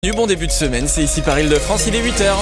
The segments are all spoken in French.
Du bon début de semaine, c'est ici par Île-de-France, il est 8h.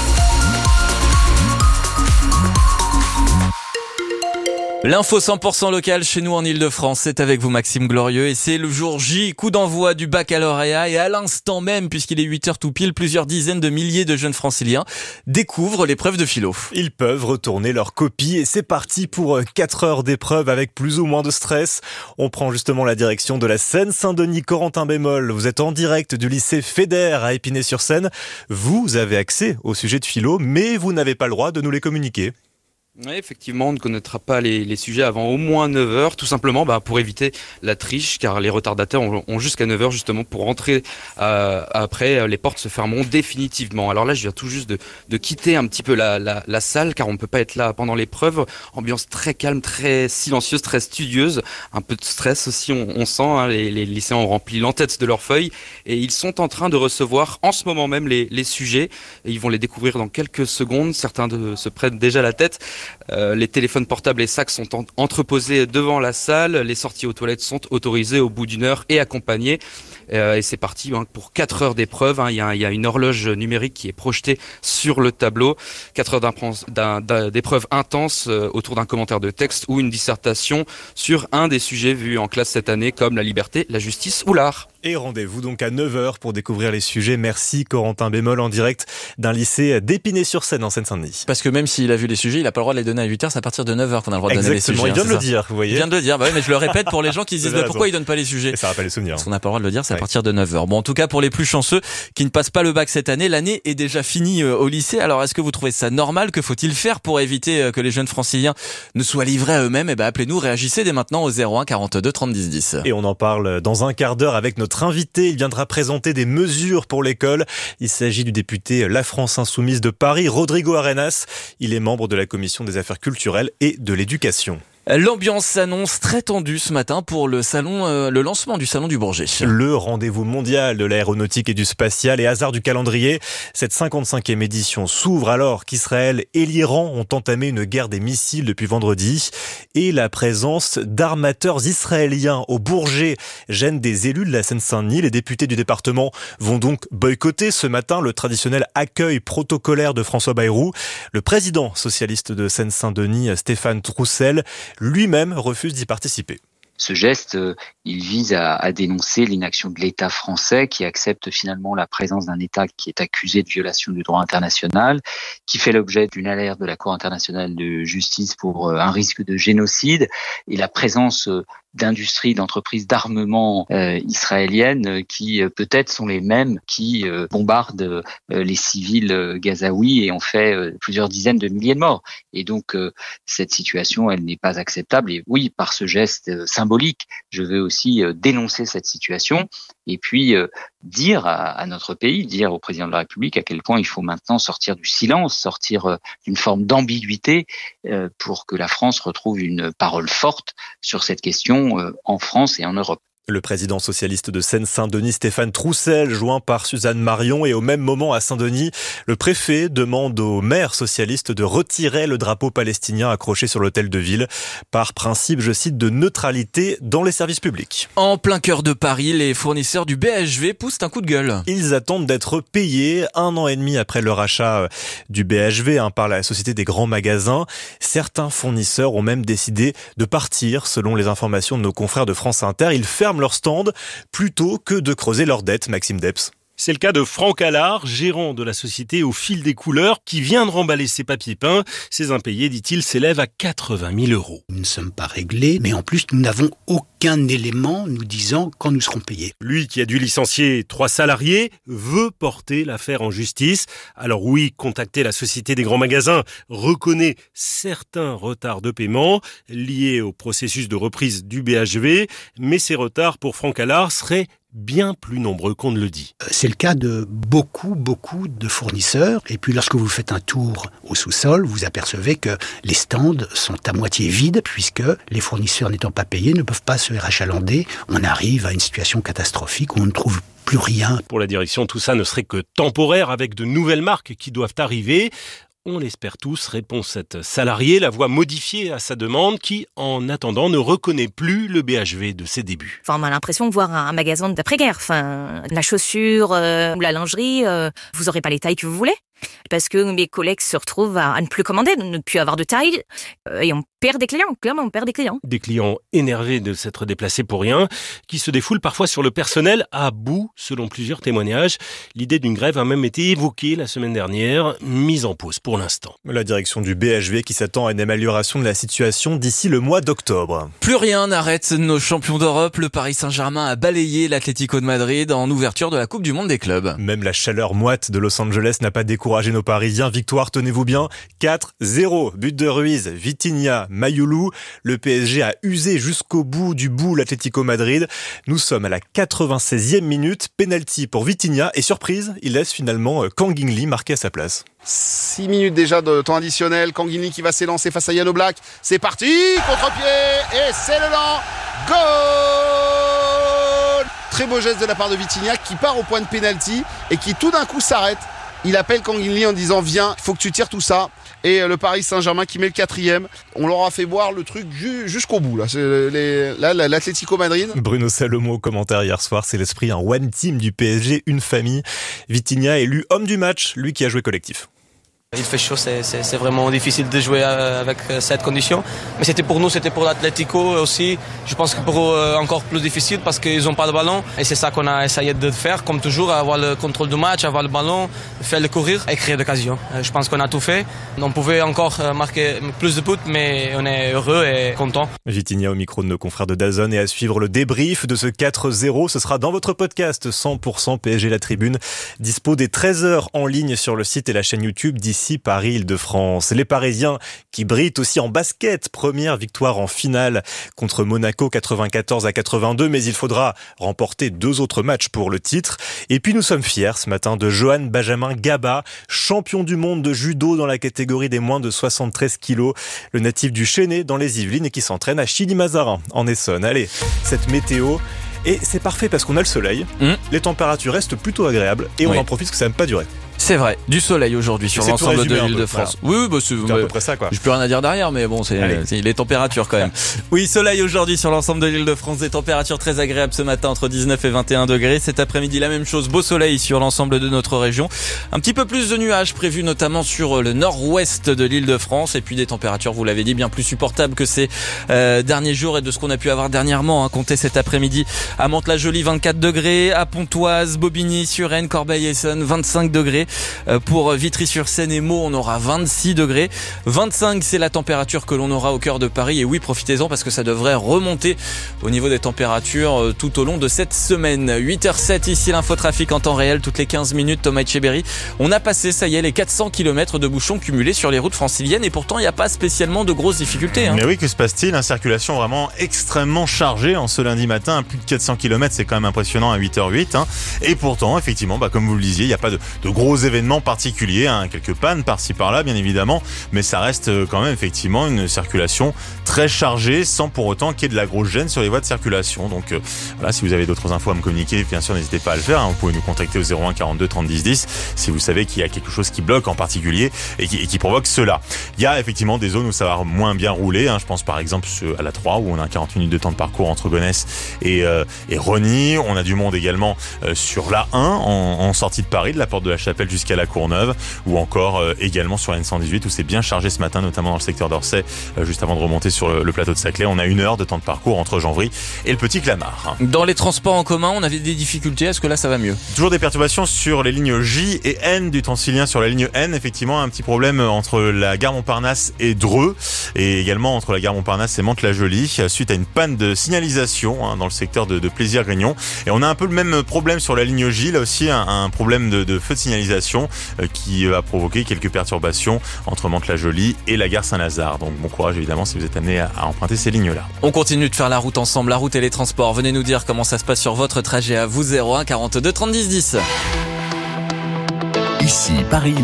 L'info 100% locale chez nous en Île-de-France, c'est avec vous Maxime Glorieux et c'est le jour J, coup d'envoi du baccalauréat et à l'instant même, puisqu'il est 8h tout pile, plusieurs dizaines de milliers de jeunes franciliens découvrent l'épreuve de philo. Ils peuvent retourner leur copie et c'est parti pour 4 heures d'épreuve avec plus ou moins de stress. On prend justement la direction de la Seine-Saint-Denis. Corentin Bémol, vous êtes en direct du lycée Feder à Épinay-sur-Seine. Vous avez accès au sujet de philo, mais vous n'avez pas le droit de nous les communiquer. Oui, effectivement, on ne connaîtra pas les sujets avant au moins 9h, tout simplement pour éviter la triche, car les retardataires ont jusqu'à 9h justement pour rentrer. Après, les portes se fermeront définitivement. Alors là, je viens tout juste de quitter un petit peu la salle, car on ne peut pas être là pendant l'épreuve. Ambiance très calme, très silencieuse, très studieuse. Un peu de stress aussi, on sent. Les lycéens ont rempli l'entête de leurs feuilles et ils sont en train de recevoir en ce moment même les sujets. Et ils vont les découvrir dans quelques secondes. Certains se prennent déjà la tête. Les téléphones portables et sacs sont entreposés devant la salle. Les sorties aux toilettes sont autorisées au bout d'une heure et accompagnées. Et c'est parti pour 4 heures d'épreuve. Il y a une horloge numérique qui est projetée sur le tableau. 4 heures d'épreuve intense autour d'un commentaire de texte ou une dissertation sur un des sujets vus en classe cette année, comme la liberté, la justice ou l'art. Et rendez-vous donc à 9h pour découvrir les sujets. Merci Corentin Bémol en direct d'un lycée d'Épinay-sur-Seine en Seine-Saint-Denis. Parce que même s'il a vu les sujets, il n'a pas le droit de les donner à 8h, c'est à partir de 9h qu'on a le droit de donner les sujets. Exactement, il vient de le dire, vous voyez. Il vient de le dire, mais je le répète pour les gens qui se disent pourquoi il donne pas les sujets. Et ça rappelle les souvenirs. Parce qu'on n'a pas le droit de le dire, c'est à partir de 9h. Bon, en tout cas, pour les plus chanceux qui ne passent pas le bac cette année, l'année est déjà finie au lycée. Alors, est-ce que vous trouvez ça normal? Que faut-il faire pour éviter que les jeunes franciliens ne soient livrés à eux-mêmes? Appelez-nous, réagissez dès maintenant au 01 42 30 10 10. Et on en parle dans un quart d'heure avec notre invité. Il viendra présenter des mesures pour l'école. Il s'agit du député La France Insoumise de Paris, Rodrigo Arenas. Il est membre de la commission des affaires culturelles et de l'éducation. L'ambiance s'annonce très tendue ce matin pour le lancement du salon du Bourget. Le rendez-vous mondial de l'aéronautique et du spatial et hasard du calendrier. Cette 55e édition s'ouvre alors qu'Israël et l'Iran ont entamé une guerre des missiles depuis vendredi. Et la présence d'armateurs israéliens au Bourget gêne des élus de la Seine-Saint-Denis. Les députés du département vont donc boycotter ce matin le traditionnel accueil protocolaire de François Bayrou. Le président socialiste de Seine-Saint-Denis, Stéphane Troussel, lui-même refuse d'y participer. Ce geste, il vise à dénoncer l'inaction de l'État français qui accepte finalement la présence d'un État qui est accusé de violation du droit international, qui fait l'objet d'une alerte de la Cour internationale de justice pour un risque de génocide et la présence d'industries, d'entreprises d'armement israéliennes qui peut-être sont les mêmes qui bombardent les civils gazaouis et ont fait plusieurs dizaines de milliers de morts. Et donc cette situation, elle n'est pas acceptable. Et oui, par ce geste symbolique, je veux aussi dénoncer cette situation et puis dire à notre pays, dire au président de la République à quel point il faut maintenant sortir du silence, sortir d'une forme d'ambiguïté pour que la France retrouve une parole forte sur cette question en France et en Europe. Le président socialiste de Seine-Saint-Denis, Stéphane Troussel, joint par Suzanne Marion. Et au même moment, à Saint-Denis, le préfet demande au maire socialiste de retirer le drapeau palestinien accroché sur l'hôtel de ville par principe, je cite, de neutralité dans les services publics. En plein cœur de Paris, les fournisseurs du BHV poussent un coup de gueule. Ils attendent d'être payés 1 an et demi après le rachat du BHV par la Société des grands magasins. Certains fournisseurs ont même décidé de partir, selon les informations de nos confrères de France Inter. Ils ferment leur stand plutôt que de creuser leurs dettes, Maxime Depps. C'est le cas de Franck Allard, gérant de la société Au Fil des Couleurs, qui vient de remballer ses papiers peints. Ses impayés, dit-il, s'élèvent à 80 000 €. Nous ne sommes pas réglés, mais en plus, nous n'avons aucun élément nous disant quand nous serons payés. Lui, qui a dû licencier 3 salariés, veut porter l'affaire en justice. Alors oui, contacter la Société des grands magasins reconnaît certains retards de paiement liés au processus de reprise du BHV, mais ces retards pour Franck Allard seraient bien plus nombreux qu'on ne le dit. C'est le cas de beaucoup de fournisseurs. Et puis lorsque vous faites un tour au sous-sol, vous apercevez que les stands sont à moitié vides puisque les fournisseurs n'étant pas payés ne peuvent pas se rachalander. On arrive à une situation catastrophique où on ne trouve plus rien. Pour la direction, tout ça ne serait que temporaire avec de nouvelles marques qui doivent arriver. On l'espère tous, répond cette salariée, la voix modifiée à sa demande qui, en attendant, ne reconnaît plus le BHV de ses débuts. Enfin, on a l'impression de voir un magasin d'après-guerre. Enfin, la chaussure ou la lingerie, vous aurez pas les tailles que vous voulez. Parce que mes collègues se retrouvent à ne plus commander, de ne plus avoir de taille, et on perd des clients, clairement on perd des clients. Des clients énervés de s'être déplacés pour rien, qui se défoulent parfois sur le personnel à bout, selon plusieurs témoignages. L'idée d'une grève a même été évoquée la semaine dernière, mise en pause pour l'instant. La direction du BHV qui s'attend à une amélioration de la situation d'ici le mois d'octobre. Plus rien n'arrête nos champions d'Europe. Le Paris Saint-Germain a balayé l'Atlético de Madrid en ouverture de la Coupe du Monde des clubs. Même la chaleur moite de Los Angeles n'a pas découragé nos Parisiens. Victoire, tenez-vous bien, 4-0. But de Ruiz, Vitinha, Mayoulou. Le PSG a usé jusqu'au bout du bout l'Atlético Madrid. Nous sommes à la 96e minute. Penalty pour Vitinha et surprise, il laisse finalement Kang In-lee marquer à sa place. 6 minutes déjà de temps additionnel. Kang In-lee qui va s'élancer face à Yann Oblak. C'est parti, contre-pied et c'est le lent. Goal! Très beau geste de la part de Vitinha qui part au point de pénalty et qui tout d'un coup s'arrête. Il appelle Kang In-lee en disant viens, il faut que tu tires tout ça. Et le Paris Saint-Germain qui met le 4e. On leur a fait voir le truc jusqu'au bout. Là, l'Atlético Madrid. Bruno Salomon au commentaire hier soir, c'est l'esprit, un one team du PSG, une famille. Vitinha élu homme du match, lui qui a joué collectif. Il fait chaud, c'est vraiment difficile de jouer avec cette condition. Mais c'était pour nous, c'était pour l'Atlético aussi. Je pense que pour eux, encore plus difficile parce qu'ils n'ont pas de ballon. Et c'est ça qu'on a essayé de faire, comme toujours, avoir le contrôle du match, avoir le ballon, faire le courir et créer d'occasions. Je pense qu'on a tout fait. On pouvait encore marquer plus de buts, mais on est heureux et content. Vitinha au micro de nos confrères de DAZN et à suivre le débrief de ce 4-0. Ce sera dans votre podcast 100% PSG La Tribune, dispo dès 13h en ligne sur le site et la chaîne YouTube d'ici Paris-Île-de-France. Les Parisiens qui brillent aussi en basket. Première victoire en finale contre Monaco 94-82, mais il faudra remporter 2 autres matchs pour le titre. Et puis nous sommes fiers ce matin de Johan Benjamin Gaba, champion du monde de judo dans la catégorie des moins de 73 kilos. Le natif du Chesnay dans les Yvelines et qui s'entraîne à Chilly-Mazarin en Essonne. Allez, cette météo. Et c'est parfait parce qu'on a le soleil. Les températures restent plutôt agréables et on en profite parce que ça n'aime pas durer. C'est vrai, du soleil aujourd'hui sur l'ensemble de l'Île-de-France. Voilà. Oui, c'est à peu près ça, quoi. J'ai plus rien à dire derrière, mais bon, c'est les températures quand même. Oui, soleil aujourd'hui sur l'ensemble de l'Île-de-France, des températures très agréables ce matin entre 19 et 21 degrés. Cet après-midi, la même chose, beau soleil sur l'ensemble de notre région. Un petit peu plus de nuages prévus notamment sur le nord-ouest de l'Île-de-France et puis des températures, vous l'avez dit, bien plus supportables que ces derniers jours et de ce qu'on a pu avoir dernièrement. Comptez cet après-midi à Mantes-la-Jolie 24 degrés, à Pontoise, Bobigny, Suresnes, Corbeil-Essonnes 25 degrés. Pour Vitry-sur-Seine et Meaux, on aura 26 degrés. 25, c'est la température que l'on aura au cœur de Paris. Et oui, profitez-en parce que ça devrait remonter au niveau des températures tout au long de cette semaine. 8h07, ici l'infotrafic en temps réel, toutes les 15 minutes. Thomas Etcheberry. On a passé, ça y est, les 400 km de bouchons cumulés sur les routes franciliennes. Et pourtant, il n'y a pas spécialement de grosses difficultés. Mais oui, que se passe-t-il? Une circulation vraiment extrêmement chargée en ce lundi matin. Plus de 400 km, c'est quand même impressionnant à 8h08. Et pourtant, effectivement, comme vous le disiez, il n'y a pas de gros événements particuliers, quelques pannes par-ci par-là bien évidemment, mais ça reste quand même effectivement une circulation très chargée sans pour autant qu'il y ait de la grosse gêne sur les voies de circulation. Donc voilà, si vous avez d'autres infos à me communiquer, bien sûr n'hésitez pas à le faire, vous pouvez nous contacter au 01 42 30 10 10 si vous savez qu'il y a quelque chose qui bloque en particulier et qui provoque cela. Il y a effectivement des zones où ça va moins bien rouler, je pense par exemple à la 3 où on a 40 minutes de temps de parcours entre Gonesse et Rosny. On a du monde également sur la 1 en sortie de Paris, de la porte de la Chapelle jusqu'à la Courneuve, ou encore également sur la N118 où c'est bien chargé ce matin, notamment dans le secteur d'Orsay, juste avant de remonter sur le plateau de Saclay. On a 1 heure de temps de parcours entre Janvry et le Petit Clamart. Dans les transports en commun, on avait des difficultés, est-ce que là ça va mieux? Toujours des perturbations sur les lignes J et N du Transilien. Sur la ligne N, effectivement, un petit problème entre la gare Montparnasse et Dreux, et également entre la gare Montparnasse et Mantes-la-Jolie, suite à une panne de signalisation dans le secteur de Plaisir-Grignon. Et on a un peu le même problème sur la ligne J, là aussi un problème de feu de signalisation qui a provoqué quelques perturbations entre Mantes-la-Jolie et la gare Saint-Lazare. Donc bon courage évidemment si vous êtes amené à emprunter ces lignes-là. On continue de faire la route ensemble, la route et les transports. Venez nous dire comment ça se passe sur votre trajet à vous. 01 42 30 10 10. Ici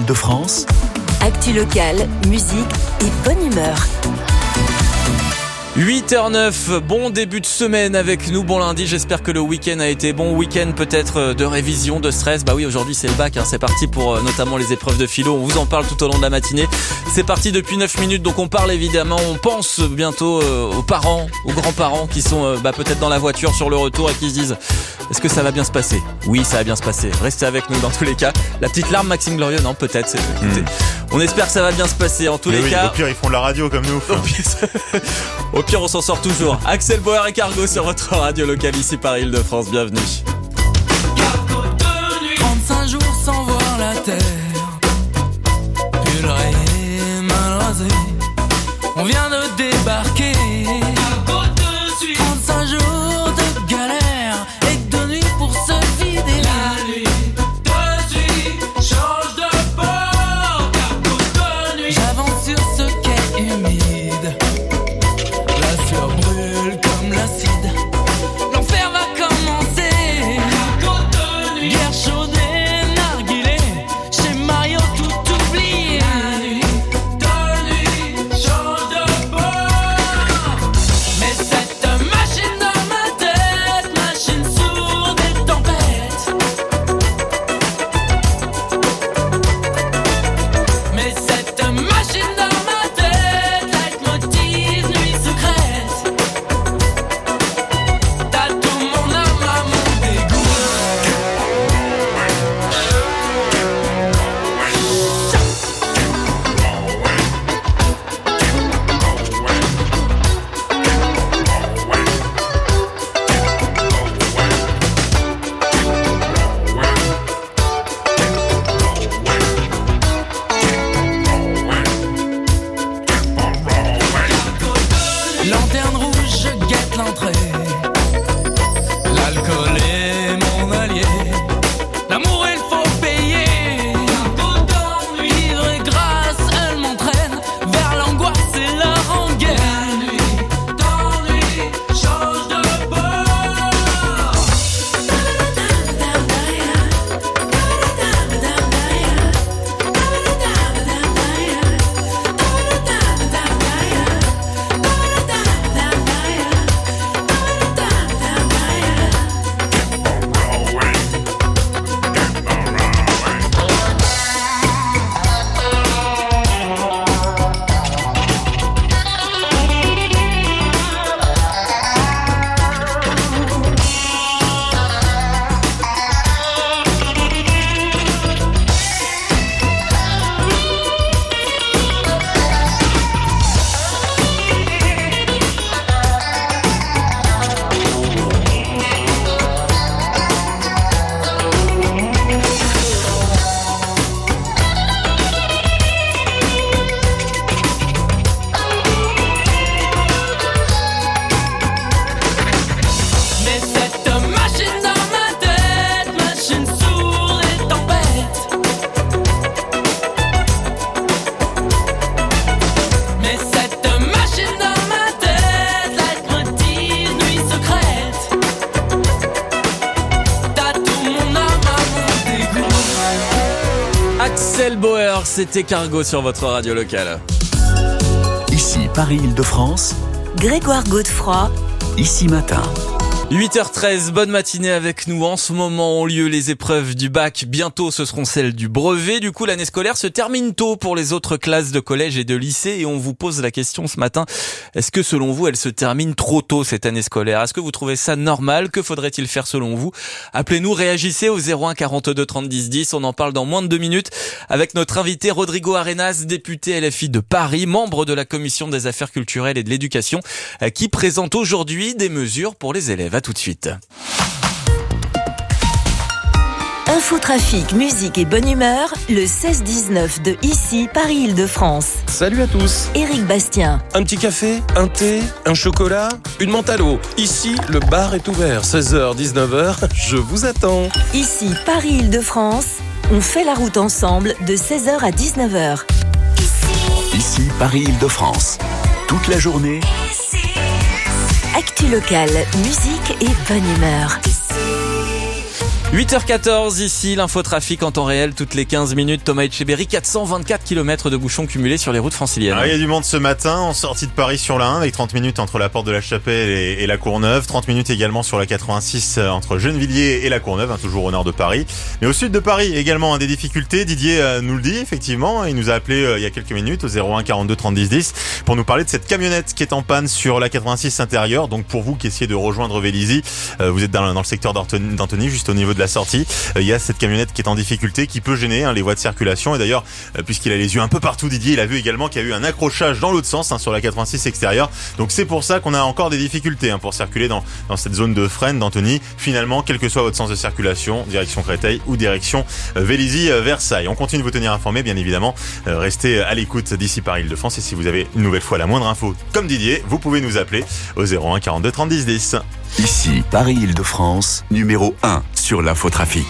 Paris-Île-de-France. Actu locale, musique et bonne humeur. 8h09, bon début de semaine avec nous, bon lundi, j'espère que le week-end a été bon, week-end peut-être de révision, de stress, bah oui aujourd'hui c'est le bac, c'est parti pour notamment les épreuves de philo, on vous en parle tout au long de la matinée, c'est parti depuis 9 minutes, donc on parle évidemment, on pense bientôt aux parents, aux grands-parents qui sont peut-être dans la voiture sur le retour et qui se disent est-ce que ça va bien se passer ? Oui, ça va bien se passer, restez avec nous dans tous les cas, la petite larme Maxime Glorieux, non peut-être, écoutez, on espère que ça va bien se passer en tous les cas. Au pire ils font de la radio comme nous. Au pire, on s'en sort toujours. Axel Bauer et Cargo sur votre radio locale ici par Île-de-France. Bienvenue. 35 jours sans voir la terre. Pull rayé, mal rasé. On vient de débarquer. 35 jours de galère et de nuit pour se vider. La nuit de suite change de bord. Cargo de nuit. J'avance sur ce quai humide. Brûle comme l'acide. L'enfer va commencer. Guerre chaude et narguilé. Chez Mario tout oublié. La nuit de nuit change de bord. Mais cette machine dans ma tête, machine sourde et tempête. Mais cette machine dans ma tête, leitmotiv, nuit secrète. Lanterne rouge, je guette l'entrée. L'alcool est mon allié. L'amour, il faut payer. Ivre et grâce, elle m'entraîne vers l'angoisse et la rengaine. La nuit d'ennui change de bord. Mais cette machine dans ma tête, machine sourde et tempête. Mais cette machine dans ma tête, leitmotiv, nuit secrète. T'as tout mon âme à mon dégoût. Axel Bauer, c'était Cargo sur votre radio locale. Ici Paris-Île-de-France, Grégoire Godefroy, ici matin. 8h13, bonne matinée avec nous. En ce moment ont lieu les épreuves du bac. Bientôt, ce seront celles du brevet. Du coup, l'année scolaire se termine tôt pour les autres classes de collège et de lycée. Et on vous pose la question ce matin. Est-ce que selon vous, elle se termine trop tôt cette année scolaire ? Est-ce que vous trouvez ça normal ? Que faudrait-il faire selon vous ? Appelez-nous, réagissez au 01 42 30 10 10. On en parle dans moins de 2 minutes avec notre invité Rodrigo Arenas, député LFI de Paris, membre de la commission des affaires culturelles et de l'éducation, qui présente aujourd'hui des mesures pour les élèves. À tout de suite. Infotrafic, musique et bonne humeur, le 16-19 de ici, Paris-Île-de-France. Salut à tous. Éric Bastien. Un petit café, un thé, un chocolat, une menthe à l'eau. Ici, le bar est ouvert, 16h, 19h, je vous attends. Ici, Paris-Île-de-France, on fait la route ensemble de 16h à 19h. Ici Paris-Île-de-France. Toute la journée. Actu locale, musique et bonne humeur. 8h14, ici, l'infotrafic en temps réel, toutes les 15 minutes. Thomas Etcheberry, 424 km de bouchons cumulés sur les routes franciliennes. Il y a du monde ce matin, en sortie de Paris sur la 1, avec 30 minutes entre la Porte de la Chapelle et la Courneuve. 30 minutes également sur la 86 entre Gennevilliers et la Courneuve, toujours au nord de Paris. Mais au sud de Paris également, des difficultés. Didier nous le dit, effectivement. Il nous a appelé il y a quelques minutes au 01 42 30 10 10 pour nous parler de cette camionnette qui est en panne sur la 86 intérieure. Donc pour vous qui essayez de rejoindre Vélizy, vous êtes dans le secteur d'Antony, juste au niveau de la sortie. Il y a cette camionnette qui est en difficulté, qui peut gêner les voies de circulation. Et d'ailleurs, puisqu'il a les yeux un peu partout, Didier, il a vu également qu'il y a eu un accrochage dans l'autre sens sur la 86 extérieure. Donc c'est pour ça qu'on a encore des difficultés pour circuler dans cette zone de Fresnes, d'Antony. Finalement, quel que soit votre sens de circulation, direction Créteil ou direction Vélizy, Versailles. On continue de vous tenir informé, bien évidemment. Restez à l'écoute d'ici Paris-Île-de-France. Et si vous avez une nouvelle fois la moindre info, comme Didier, vous pouvez nous appeler au 01 42 30 10 10. Ici, Paris-Île-de-France, numéro 1 sur l'infotrafic.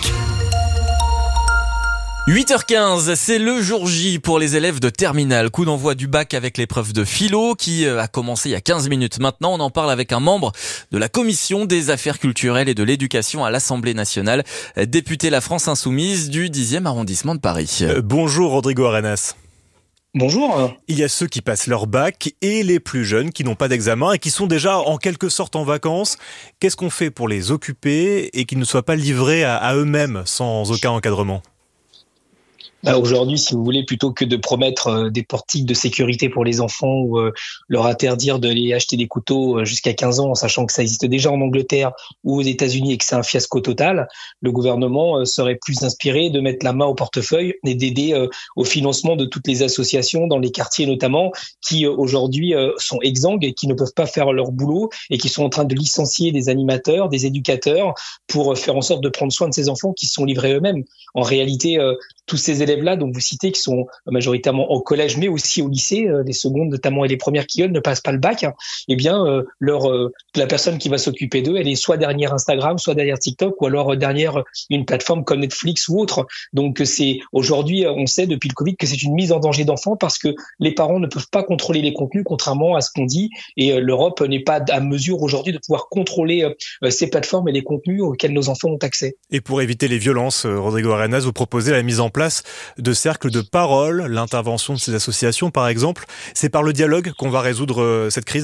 8h15, c'est le jour J pour les élèves de terminale. Coup d'envoi du bac avec l'épreuve de philo qui a commencé il y a 15 minutes maintenant. On en parle avec un membre de la commission des affaires culturelles et de l'éducation à l'Assemblée nationale, député La France Insoumise du 10e arrondissement de Paris. Bonjour Rodrigo Arenas. Bonjour. Il y a ceux qui passent leur bac et les plus jeunes qui n'ont pas d'examen et qui sont déjà en quelque sorte en vacances. Qu'est-ce qu'on fait pour les occuper et qu'ils ne soient pas livrés à eux-mêmes sans aucun encadrement ? Aujourd'hui, si vous voulez, plutôt que de promettre des portiques de sécurité pour les enfants ou leur interdire de les acheter des couteaux jusqu'à 15 ans, en sachant que ça existe déjà en Angleterre ou aux États-Unis et que c'est un fiasco total, le gouvernement serait plus inspiré de mettre la main au portefeuille et d'aider au financement de toutes les associations dans les quartiers notamment qui aujourd'hui sont exsangues et qui ne peuvent pas faire leur boulot et qui sont en train de licencier des animateurs, des éducateurs pour faire en sorte de prendre soin de ces enfants qui sont livrés eux-mêmes. En réalité, tous ces élèves-là, dont vous citez, qui sont majoritairement au collège, mais aussi au lycée, les secondes notamment et les premières qui ne passent pas le bac, eh bien, la personne qui va s'occuper d'eux, elle est soit derrière Instagram, soit derrière TikTok, ou alors derrière une plateforme comme Netflix ou autre. Donc, c'est aujourd'hui, on sait depuis le Covid que c'est une mise en danger d'enfants parce que les parents ne peuvent pas contrôler les contenus, contrairement à ce qu'on dit, et l'Europe n'est pas à mesure aujourd'hui de pouvoir contrôler ces plateformes et les contenus auxquels nos enfants ont accès. Et pour éviter les violences, Rodrigo Arenas, vous proposez la mise en place de cercles de parole, l'intervention de ces associations par exemple. C'est par le dialogue qu'on va résoudre cette crise ?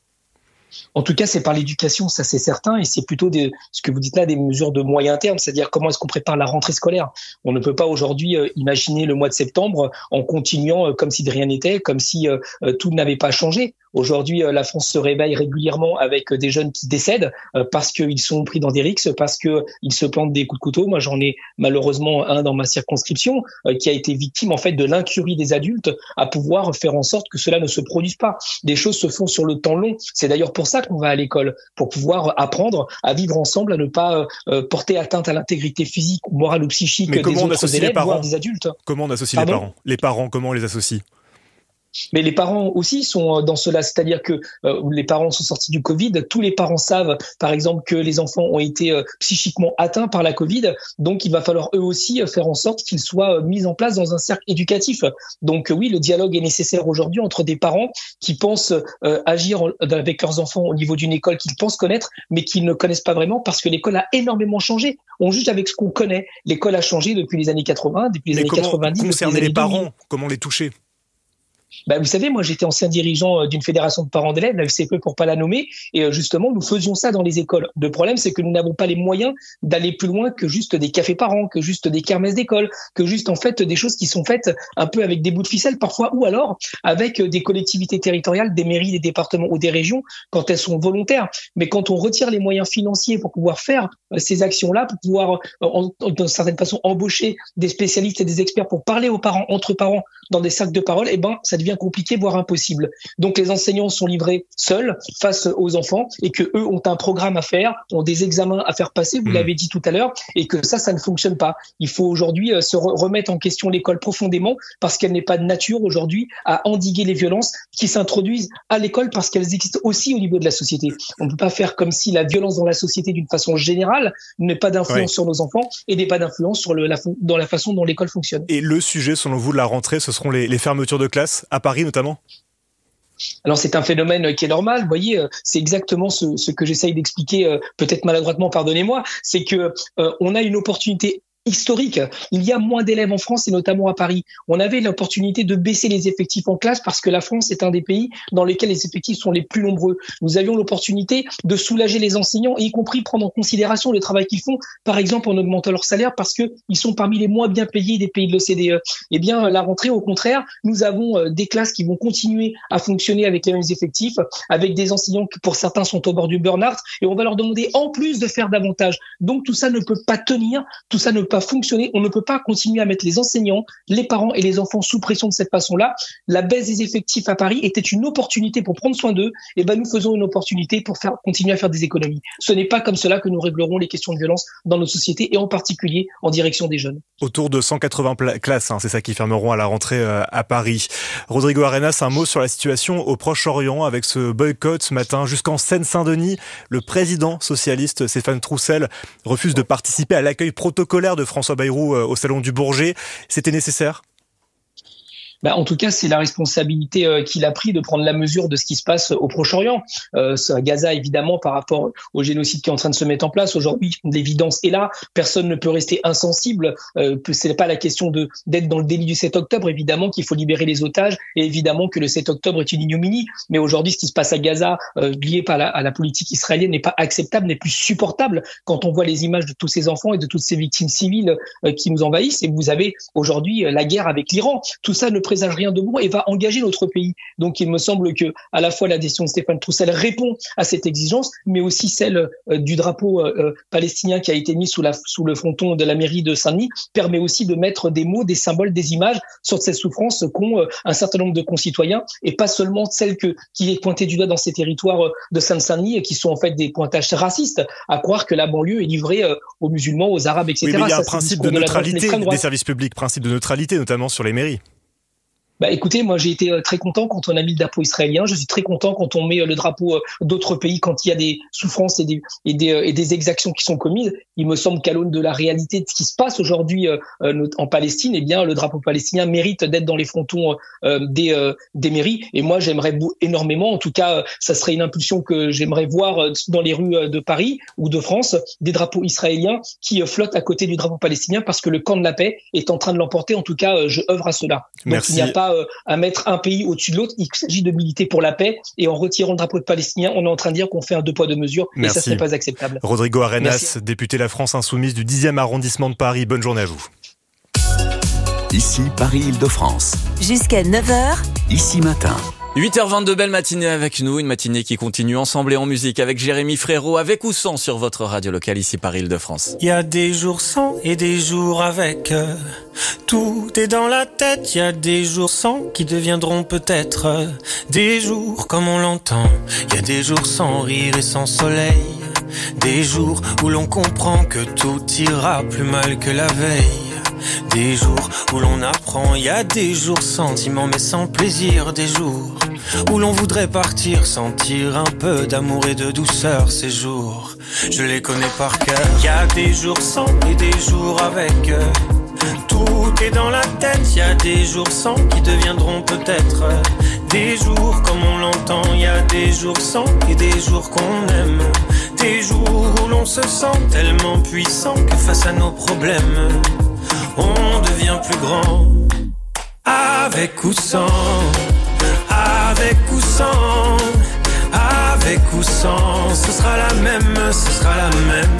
En tout cas, c'est par l'éducation, ça c'est certain, et c'est plutôt ce que vous dites là, des mesures de moyen terme, c'est-à-dire comment est-ce qu'on prépare la rentrée scolaire. On ne peut pas aujourd'hui imaginer le mois de septembre en continuant comme si de rien n'était, comme si tout n'avait pas changé. Aujourd'hui, la France se réveille régulièrement avec des jeunes qui décèdent parce qu'ils sont pris dans des rixes, parce qu'ils se plantent des coups de couteau. Moi, j'en ai malheureusement un dans ma circonscription qui a été victime en fait de l'incurie des adultes à pouvoir faire en sorte que cela ne se produise pas. Des choses se font sur le temps long. C'est d'ailleurs pour ça qu'on va à l'école, pour pouvoir apprendre à vivre ensemble, à ne pas porter atteinte à l'intégrité physique, morale ou psychique des autres élèves, voire des adultes. Comment on associe les parents ? Les parents, comment on les associe ? Mais les parents aussi sont dans cela, c'est-à-dire que les parents sont sortis du Covid, tous les parents savent par exemple que les enfants ont été psychiquement atteints par la Covid, donc il va falloir eux aussi faire en sorte qu'ils soient mis en place dans un cercle éducatif. Donc oui, le dialogue est nécessaire aujourd'hui entre des parents qui pensent agir avec leurs enfants au niveau d'une école qu'ils pensent connaître, mais qu'ils ne connaissent pas vraiment parce que l'école a énormément changé. On juge avec ce qu'on connaît. L'école a changé depuis les années 80, depuis les années 90. Concerner les parents, comment les toucher ? Vous savez, moi j'étais ancien dirigeant d'une fédération de parents d'élèves, la FCPE pour pas la nommer, et justement nous faisions ça dans les écoles. Le problème c'est que nous n'avons pas les moyens d'aller plus loin que juste des cafés parents, que juste des kermesses d'école, que juste en fait des choses qui sont faites un peu avec des bouts de ficelle parfois, ou alors avec des collectivités territoriales, des mairies, des départements ou des régions quand elles sont volontaires. Mais quand on retire les moyens financiers pour pouvoir faire ces actions-là, pour pouvoir d'une certaine façon embaucher des spécialistes et des experts pour parler aux parents, entre parents, dans des cercles de parole, ça devient compliqué, voire impossible. Donc les enseignants sont livrés seuls face aux enfants et que eux ont un programme à faire, ont des examens à faire passer, vous l'avez dit tout à l'heure, et que ça ne fonctionne pas. Il faut aujourd'hui se remettre en question l'école profondément parce qu'elle n'est pas de nature aujourd'hui à endiguer les violences qui s'introduisent à l'école parce qu'elles existent aussi au niveau de la société. On ne peut pas faire comme si la violence dans la société d'une façon générale n'ait pas d'influence sur nos enfants et n'ait pas d'influence sur dans la façon dont l'école fonctionne. Et le sujet, selon vous, de la rentrée, ce seront les fermetures de classe, à Paris notamment ? Alors c'est un phénomène qui est normal, vous voyez, c'est exactement ce que j'essaye d'expliquer, peut-être maladroitement, pardonnez-moi, c'est que on a une opportunité historique. Il y a moins d'élèves en France et notamment à Paris. On avait l'opportunité de baisser les effectifs en classe parce que la France est un des pays dans lesquels les effectifs sont les plus nombreux. Nous avions l'opportunité de soulager les enseignants et y compris prendre en considération le travail qu'ils font, par exemple en augmentant leur salaire parce que ils sont parmi les moins bien payés des pays de l'OCDE. Eh bien, la rentrée, au contraire, nous avons des classes qui vont continuer à fonctionner avec les mêmes effectifs, avec des enseignants qui pour certains sont au bord du burn-out et on va leur demander en plus de faire davantage. Donc tout ça ne peut pas tenir, tout ça ne pas fonctionner. On ne peut pas continuer à mettre les enseignants, les parents et les enfants sous pression de cette façon-là. La baisse des effectifs à Paris était une opportunité pour prendre soin d'eux. Et ben, nous faisons une opportunité pour continuer à faire des économies. Ce n'est pas comme cela que nous réglerons les questions de violence dans nos sociétés et en particulier en direction des jeunes. Autour de 180 classes, c'est ça qui fermeront à la rentrée à Paris. Rodrigo Arenas, un mot sur la situation au Proche-Orient avec ce boycott ce matin jusqu'en Seine-Saint-Denis. Le président socialiste Stéphane Troussel refuse de participer à l'accueil protocolaire de François Bayrou au Salon du Bourget. C'était nécessaire ? En tout cas, c'est la responsabilité qu'il a pris de prendre la mesure de ce qui se passe au Proche-Orient. À Gaza, évidemment, par rapport au génocide qui est en train de se mettre en place. Aujourd'hui, l'évidence est là. Personne ne peut rester insensible. C'est pas la question d'être dans le délit du 7 octobre. Évidemment qu'il faut libérer les otages et évidemment que le 7 octobre est une ignominie. Mais aujourd'hui, ce qui se passe à Gaza, lié à la politique israélienne, n'est pas acceptable, n'est plus supportable quand on voit les images de tous ces enfants et de toutes ces victimes civiles qui nous envahissent. Et vous avez aujourd'hui la guerre avec l'Iran. Tout ça ne présage rien de bon et va engager notre pays. Donc il me semble que à la fois la décision de Stéphane Troussel répond à cette exigence, mais aussi celle du drapeau palestinien qui a été mis sous le fronton de la mairie de Saint-Denis permet aussi de mettre des mots, des symboles, des images sur cette souffrance qu'ont un certain nombre de concitoyens et pas seulement celle qui est pointée du doigt dans ces territoires de Saint-Denis et qui sont en fait des pointages racistes, à croire que la banlieue est livrée aux musulmans, aux arabes, etc. Oui, mais il y a un principe de neutralité des services publics, principe de neutralité notamment sur les mairies. Écoutez, moi j'ai été très content quand on a mis le drapeau israélien. Je suis très content quand on met le drapeau d'autres pays, quand il y a des souffrances et des exactions qui sont commises. Il me semble qu'à l'aune de la réalité de ce qui se passe aujourd'hui en Palestine, eh bien le drapeau palestinien mérite d'être dans les frontons des mairies. Et moi j'aimerais énormément, en tout cas ça serait une impulsion que j'aimerais voir dans les rues de Paris ou de France, des drapeaux israéliens qui flottent à côté du drapeau palestinien parce que le camp de la paix est en train de l'emporter. En tout cas, je œuvre à cela. Donc, merci. Il n'y a pas à mettre un pays au-dessus de l'autre. Il s'agit de militer pour la paix et en retirant le drapeau palestinien, on est en train de dire qu'on fait un deux poids deux mesures. Merci. Et ça, ce n'est pas acceptable. Rodrigo Arenas, Merci. député La France Insoumise du 10e arrondissement de Paris. Bonne journée à vous. Ici, Paris-Île-de-France. Jusqu'à 9h. Ici Matin. 8h22, belle matinée avec nous, une matinée qui continue ensemble et en musique avec Jérémy Frérot, avec ou sans sur votre radio locale ici Paris-Île-de-France. Il y a des jours sans et des jours avec, tout est dans la tête. Il y a des jours sans qui deviendront peut-être des jours comme on l'entend. Il y a des jours sans rire et sans soleil, des jours où l'on comprend que tout ira plus mal que la veille. Des jours où l'on apprend, il y a des jours sentiments mais sans plaisir, des jours où l'on voudrait partir, sentir un peu d'amour et de douceur. Ces jours, je les connais par cœur. Il y a des jours sans et des jours avec, tout est dans la tête. Il y a des jours sans qui deviendront peut-être des jours comme on l'entend. Il y a des jours sans et des jours qu'on aime, des jours où l'on se sent tellement puissant que face à nos problèmes on devient plus grand. Avec ou sans, avec ou sans, avec ou sans, ce sera la même, ce sera la même.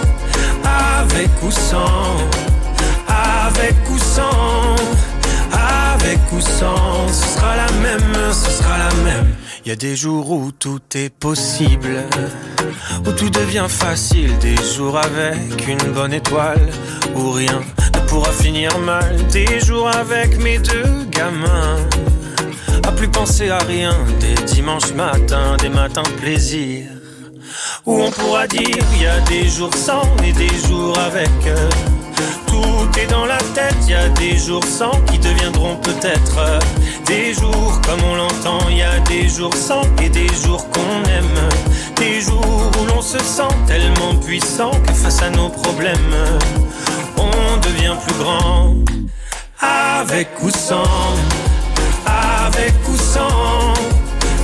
Avec ou sans, avec ou sans, avec ou sans, ce sera la même, ce sera la même. Il y a des jours où tout est possible, où tout devient facile, des jours avec une bonne étoile, où rien ne pourra finir mal, des jours avec mes deux gamins, à plus penser à rien, des dimanches matins, des matins plaisir, où on pourra dire il y a des jours sans et des jours avec, tout est dans la tête. Il y a des jours sans qui deviendront peut-être des jours comme on l'entend. Il y a des jours sans et des jours qu'on aime, des jours où l'on se sent tellement puissant que face à nos problèmes on devient plus grand. Avec ou sans, avec ou sans,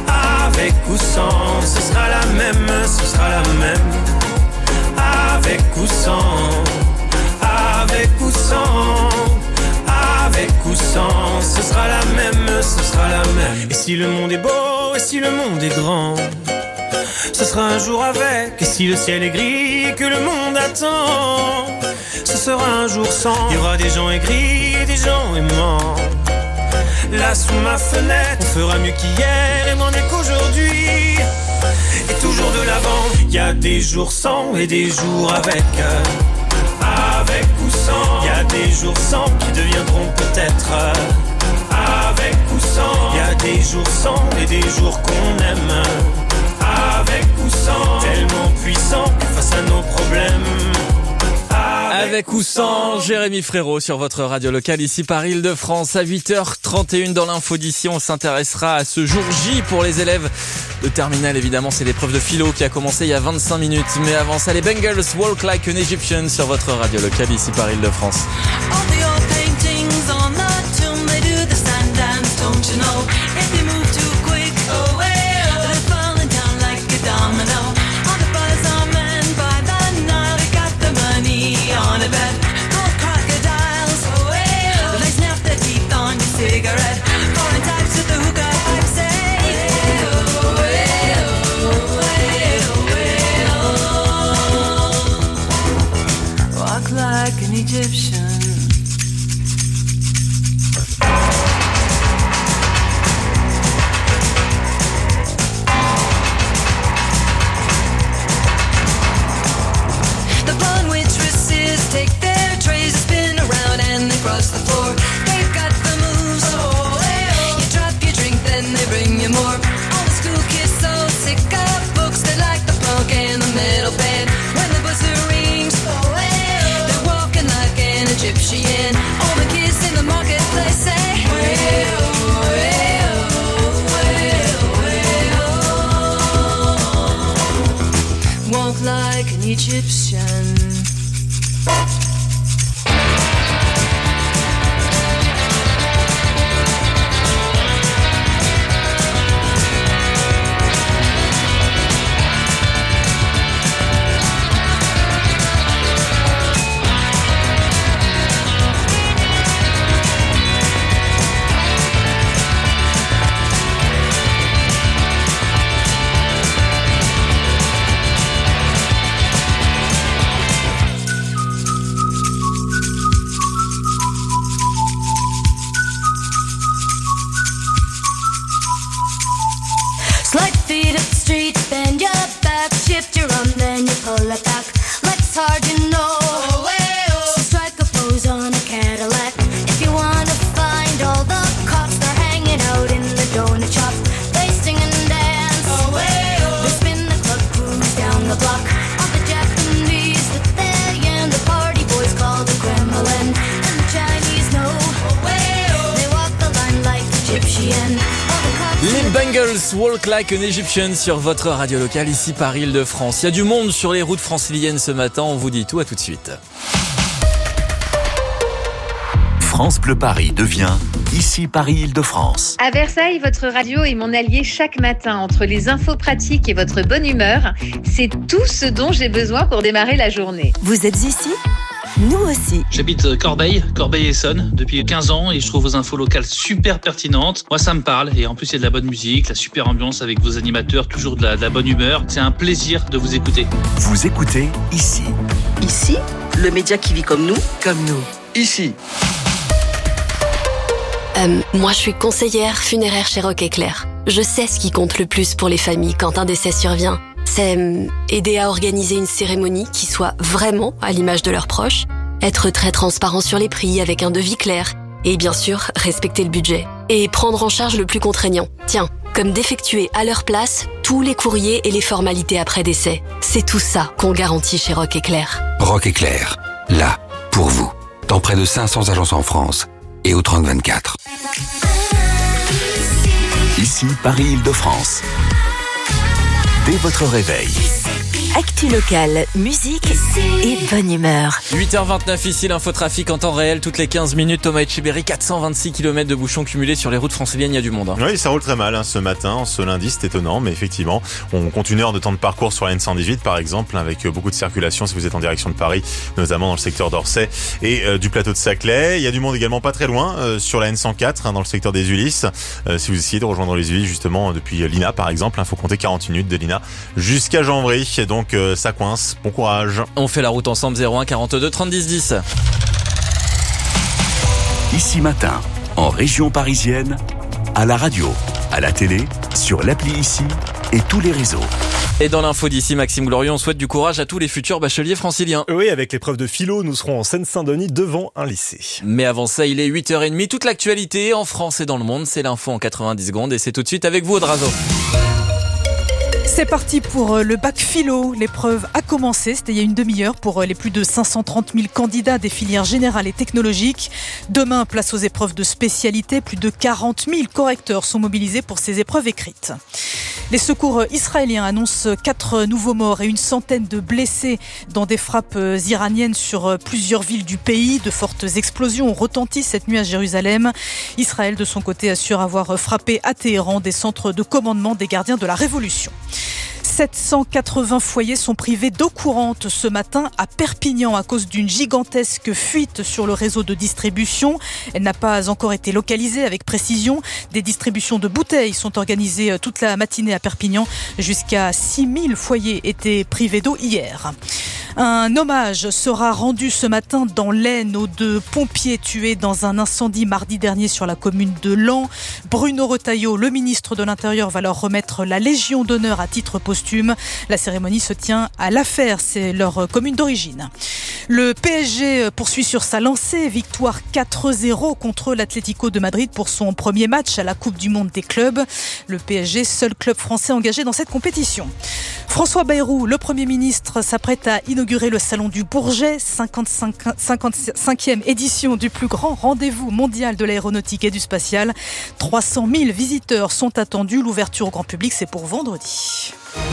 Avec ou sans, ce sera la même, ce sera la même. Avec ou sans, avec ou sans, avec ou sans, ce sera la même, ce sera la même. Et si le monde est beau, et si le monde est grand, ce sera un jour avec. Et si le ciel est gris et que le monde attend, ce sera un jour sans. Il y aura des gens aigris et des gens aimants. Là sous ma fenêtre, on fera mieux qu'hier et moins mieux qu'aujourd'hui. Et toujours de l'avant. Il y a des jours sans et des jours avec. Avec ou sans. Il y a des jours sans qui deviendront peut-être. Avec ou sans. Il y a des jours sans et des jours qu'on aime. Avec ou sans. Tellement puissant que face à nos problèmes. Avec ou sans, Jérémy Frérot sur votre radio locale ici par Île-de-France à 8h31 dans l'info d'ici. On s'intéressera à ce jour J pour les élèves de terminale. Évidemment, c'est l'épreuve de philo qui a commencé il y a 25 minutes. Mais avant ça, les Bengals Walk Like an Egyptian sur votre radio locale ici par Île-de-France. Like an Egyptian. The blonde waitresses take their trays and spin around and they cross the floor. They've got the moves. You drop your drink, then they bring you more. All the school kids so sick of books, they like the punk and the metal band. When the buzzer rings, Egyptian. All the kids in the marketplace say, way-oh, way-oh, way-oh, way-oh. Walk like an Egyptian. Slide feet up the street, bend your back, shift your arm, then you pull it back. Like it's hard, you know. So strike a pose on a Cadillac. If you wanna find all the cops, they're hanging out in the donut shop. They sing and dance. They spin the club cruise down the block. All the Japanese with their yen, the party boys call the Kremlin, and the Chinese know. They walk the line like Egyptian. Les Bengals Walk Like an Egyptian sur votre radio locale ici par Île-de-France. Il y a du monde sur les routes franciliennes ce matin, on vous dit tout, à tout de suite. France Bleu Paris devient ici Paris Île-de-France. À Versailles, votre radio est mon allié chaque matin. Entre les infos pratiques et votre bonne humeur, c'est tout ce dont j'ai besoin pour démarrer la journée. Vous êtes ici ? Nous aussi. J'habite Corbeil-Essonnes depuis 15 ans et je trouve vos infos locales super pertinentes. Moi, ça me parle et en plus, il y a de la bonne musique, la super ambiance avec vos animateurs, toujours de la bonne humeur. C'est un plaisir de vous écouter. Vous écoutez ici. Ici, le média qui vit comme nous. Comme nous. Ici. Moi, je suis conseillère funéraire chez Rock Éclair. Je sais ce qui compte le plus pour les familles quand un décès survient. C'est aider à organiser une cérémonie qui soit vraiment à l'image de leurs proches, être très transparent sur les prix avec un devis clair, et bien sûr, respecter le budget. Et prendre en charge le plus contraignant. Tiens, comme d'effectuer à leur place tous les courriers et les formalités après décès. C'est tout ça qu'on garantit chez Rock Éclair. Rock Éclair, là, pour vous. Dans près de 500 agences en France et au 3024. Ici, Paris Île-de-France. Dès votre réveil. Actu locale, musique et bonne humeur. 8h29 ici, l'infotrafic en temps réel, toutes les 15 minutes. Thomas Etcheberry, 426 km de bouchons cumulés sur les routes franciliennes, il y a du monde. Oui, ça roule très mal ce matin, ce lundi, c'est étonnant, mais effectivement, on compte 1 heure de temps de parcours sur la N118 par exemple, avec beaucoup de circulation si vous êtes en direction de Paris, notamment dans le secteur d'Orsay et du plateau de Saclay. Il y a du monde également pas très loin sur la N104, dans le secteur des Ulysses. Si vous essayez de rejoindre les Ulysses justement depuis Lina par exemple, il faut compter 40 minutes de Lina jusqu'à Janvry, donc ça coince, bon courage. On fait la route ensemble, 01 42 30 10 10. Ici Matin, en région parisienne, à la radio, à la télé, sur l'appli Ici et tous les réseaux. Et dans l'info d'ici, Maxime Glorieux, on souhaite du courage à tous les futurs bacheliers franciliens. Oui, avec l'épreuve de philo, nous serons en Seine-Saint-Denis devant un lycée. Mais avant ça, il est 8h30. Toute l'actualité en France et dans le monde, c'est l'info en 90 secondes. Et c'est tout de suite avec vous, Odrazo. C'est parti pour le bac philo. L'épreuve a commencé, c'était il y a une demi-heure pour les plus de 530 000 candidats des filières générales et technologiques. Demain, place aux épreuves de spécialité. Plus de 40 000 correcteurs sont mobilisés pour ces épreuves écrites. Les secours israéliens annoncent 4 nouveaux morts et une centaine de blessés dans des frappes iraniennes sur plusieurs villes du pays. De fortes explosions ont retenti cette nuit à Jérusalem. Israël, de son côté, assure avoir frappé à Téhéran des centres de commandement des gardiens de la Révolution. 780 foyers sont privés d'eau courante ce matin à Perpignan à cause d'une gigantesque fuite sur le réseau de distribution. Elle n'a pas encore été localisée avec précision. Des distributions de bouteilles sont organisées toute la matinée à Perpignan. Jusqu'à 6000 foyers étaient privés d'eau hier. Un hommage sera rendu ce matin dans l'Aisne aux 2 pompiers tués dans un incendie mardi dernier sur la commune de Laon. Bruno Retailleau, le ministre de l'Intérieur, va leur remettre la Légion d'honneur à titre posthume. La cérémonie se tient à La Fère, c'est leur commune d'origine. Le PSG poursuit sur sa lancée, victoire 4-0 contre l'Atlético de Madrid pour son premier match à la Coupe du Monde des clubs. Le PSG, seul club français engagé dans cette compétition. François Bayrou, le Premier ministre, s'apprête à inaugurer le Salon du Bourget, 55e édition du plus grand rendez-vous mondial de l'aéronautique et du spatial. 300 000 visiteurs sont attendus. L'ouverture au grand public, c'est pour vendredi.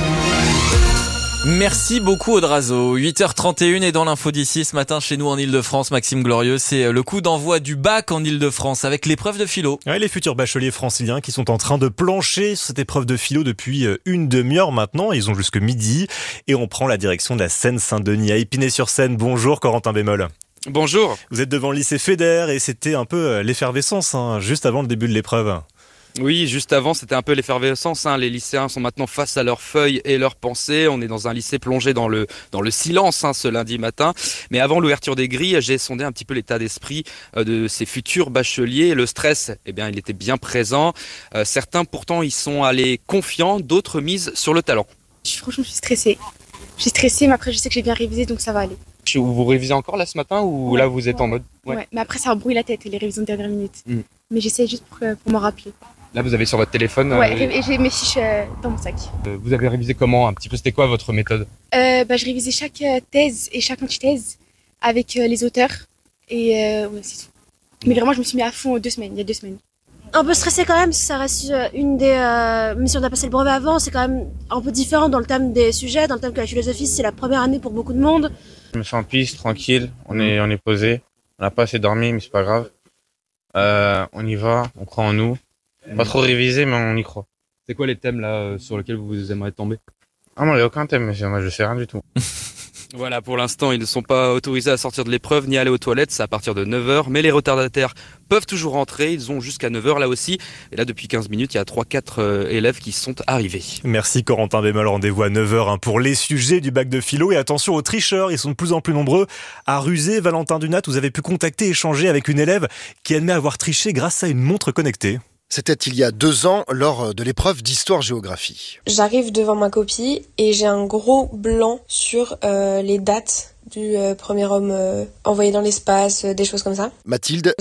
Merci beaucoup Odrazo. 8h31 et dans l'info d'ici ce matin chez nous en Ile-de-France, Maxime Glorieux, c'est le coup d'envoi du bac en Ile-de-France avec l'épreuve de philo. Ouais, les futurs bacheliers franciliens qui sont en train de plancher sur cette épreuve de philo depuis une demi-heure maintenant. Ils ont jusque midi et on prend la direction de la Seine-Saint-Denis à Épinay-sur-Seine. Bonjour Corentin Bémol. Bonjour. Vous êtes devant le lycée Fédère et c'était un peu l'effervescence juste avant le début de l'épreuve. Oui, juste avant, c'était un peu l'effervescence. Les lycéens sont maintenant face à leurs feuilles et leurs pensées. On est dans un lycée plongé dans le silence ce lundi matin. Mais avant l'ouverture des grilles, j'ai sondé un petit peu l'état d'esprit de ces futurs bacheliers. Le stress, il était bien présent. Certains, pourtant, ils sont allés confiants, d'autres misent sur le talent. Franchement, je suis stressée. Je suis stressée, mais après, je sais que j'ai bien révisé, donc ça va aller. Vous révisez encore là ce matin ou là vous êtes en mode Ouais, mais après, ça embrouille la tête, les révisions de dernière minute. Mais j'essaie juste pour m'en rappeler. Là, vous avez sur votre téléphone... Ouais, et j'ai mes fiches dans mon sac. Vous avez révisé comment un petit peu? C'était quoi votre méthode? Je révisais chaque thèse et chaque antithèse avec les auteurs. Et ouais, c'est tout. Mais vraiment, je me suis mis à fond il y a 2 semaines. Un peu stressé quand même, parce que ça reste une des... même si on a passé le brevet avant, c'est quand même un peu différent dans le thème des sujets, dans le thème que la philosophie, c'est la première année pour beaucoup de monde. Je me sens en piste, tranquille, on est posé. On n'a pas assez dormi, mais c'est pas grave. On y va, on croit en nous. Pas trop révisé, mais on y croit. C'est quoi les thèmes là sur lesquels vous aimeriez tomber? Moi, il n'y a aucun thème, moi je sais rien du tout. Voilà, pour l'instant, ils ne sont pas autorisés à sortir de l'épreuve ni aller aux toilettes, c'est à partir de 9h. Mais les retardataires peuvent toujours rentrer, ils ont jusqu'à 9h là aussi. Et là, depuis 15 minutes, il y a 3-4 élèves qui sont arrivés. Merci Corentin Bémol, rendez-vous à 9h pour les sujets du bac de philo. Et attention aux tricheurs, ils sont de plus en plus nombreux à ruser. Valentin Dunat, vous avez pu contacter et échanger avec une élève qui admet avoir triché grâce à une montre connectée. C'était il y a 2 ans, lors de l'épreuve d'histoire-géographie. J'arrive devant ma copie et j'ai un gros blanc sur les dates du premier homme envoyé dans l'espace, des choses comme ça. Mathilde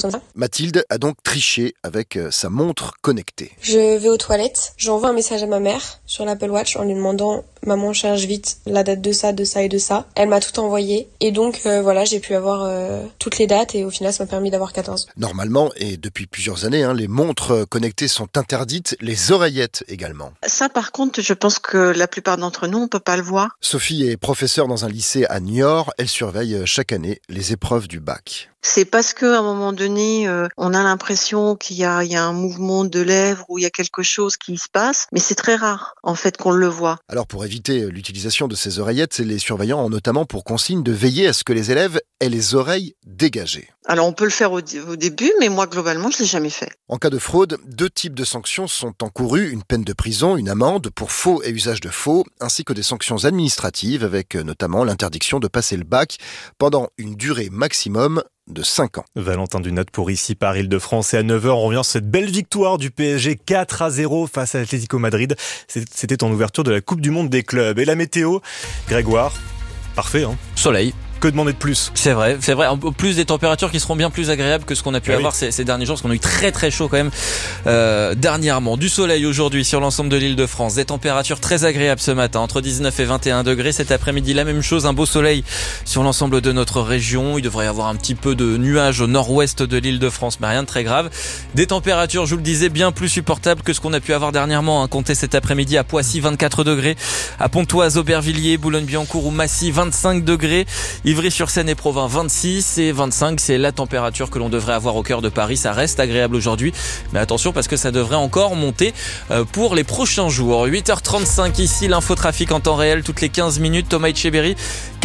a donc triché avec sa montre connectée. Je vais aux toilettes, j'envoie un message à ma mère sur l'Apple Watch en lui demandant « Maman, charge vite la date de ça et de ça ». Elle m'a tout envoyé et donc voilà, j'ai pu avoir toutes les dates et au final ça m'a permis d'avoir 14. Normalement, et depuis plusieurs années, les montres connectées sont interdites, les oreillettes également. Ça par contre, je pense que la plupart d'entre nous, on peut pas le voir. Sophie est professeure dans un lycée à Niort, elle surveille chaque année les épreuves du bac. C'est parce qu'à un moment donné, on a l'impression qu'il y a un mouvement de lèvres ou il y a quelque chose qui se passe, mais c'est très rare, en fait, qu'on le voit. Alors, pour éviter l'utilisation de ces oreillettes, les surveillants ont notamment pour consigne de veiller à ce que les élèves aient les oreilles dégagées. Alors, on peut le faire au début, mais moi, globalement, je l'ai jamais fait. En cas de fraude, 2 types de sanctions sont encourues, une peine de prison, une amende pour faux et usage de faux, ainsi que des sanctions administratives, avec notamment l'interdiction de passer le bac pendant une durée maximum de 5 ans. Valentin Dunat pour ici par Île-de-France et à 9h on revient sur cette belle victoire du PSG 4-0 face à l'Atlético Madrid. C'était en ouverture de la Coupe du Monde des clubs. Et la météo, Grégoire, parfait Soleil. Que demander de plus ? C'est vrai. En plus des températures qui seront bien plus agréables que ce qu'on a pu avoir ces derniers jours, parce qu'on a eu très très chaud quand même dernièrement. Du soleil aujourd'hui sur l'ensemble de l'Île-de-France, des températures très agréables ce matin, entre 19 et 21 degrés. Cet après-midi, la même chose, un beau soleil sur l'ensemble de notre région. Il devrait y avoir un petit peu de nuages au nord-ouest de l'Île-de-France, mais rien de très grave. Des températures, je vous le disais, bien plus supportables que ce qu'on a pu avoir dernièrement. Comptez cet après-midi à Poissy, 24 degrés. À Pontoise, Aubervilliers, Boulogne-Billancourt ou Massy, 25 degrés. Ivry-sur-Seine et Provins 26 et 25, c'est la température que l'on devrait avoir au cœur de Paris. Ça reste agréable aujourd'hui, mais attention parce que ça devrait encore monter pour les prochains jours. 8h35 ici, l'infotrafic en temps réel toutes les 15 minutes. Thomas Etcheberry,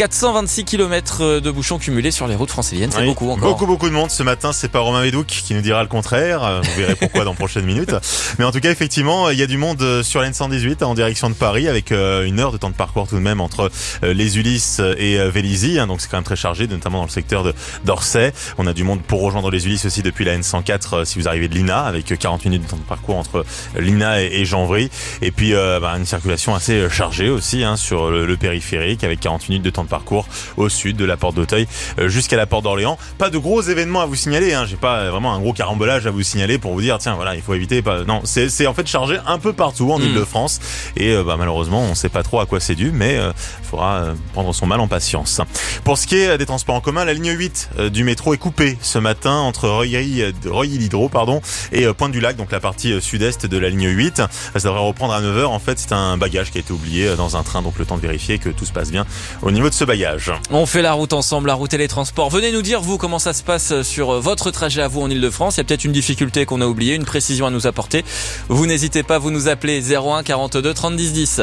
426 km de bouchons cumulés sur les routes franciliennes, c'est beaucoup encore. Beaucoup de monde ce matin, c'est pas Romain Médouc qui nous dira le contraire, vous verrez pourquoi dans prochaines minutes. Mais en tout cas, effectivement, il y a du monde sur la N118 en direction de Paris avec 1 heure de temps de parcours tout de même entre les Ulysses et Vélizy, donc c'est quand même très chargé, notamment dans le secteur d'Orsay. On a du monde pour rejoindre les Ulysses aussi depuis la N104 si vous arrivez de Lina, avec 40 minutes de temps de parcours entre Lina et Janvry. Et puis une circulation assez chargée aussi sur le périphérique, avec 40 minutes de temps de parcours au sud de la porte d'Auteuil jusqu'à la porte d'Orléans. Pas de gros événements à vous signaler, j'ai pas vraiment un gros carambolage à vous signaler pour vous dire tiens voilà, il faut éviter non, c'est en fait chargé un peu partout en Île-de-France et malheureusement on sait pas trop à quoi c'est dû, mais faudra prendre son mal en patience. Pour ce qui est des transports en commun, la ligne 8 du métro est coupée ce matin entre Reuilly-Lidreau et Pointe-du-Lac, donc la partie sud-est de la ligne 8. Ça devrait reprendre à 9h. En fait, c'est un bagage qui a été oublié dans un train, donc le temps de vérifier que tout se passe bien au niveau de ce bagage. On fait la route ensemble, la route et les transports. Venez nous dire, vous, comment ça se passe sur votre trajet à vous en Île-de-France. Il y a peut-être une difficulté qu'on a oubliée, une précision à nous apporter. Vous n'hésitez pas, vous nous appelez 01 42 30 10 10.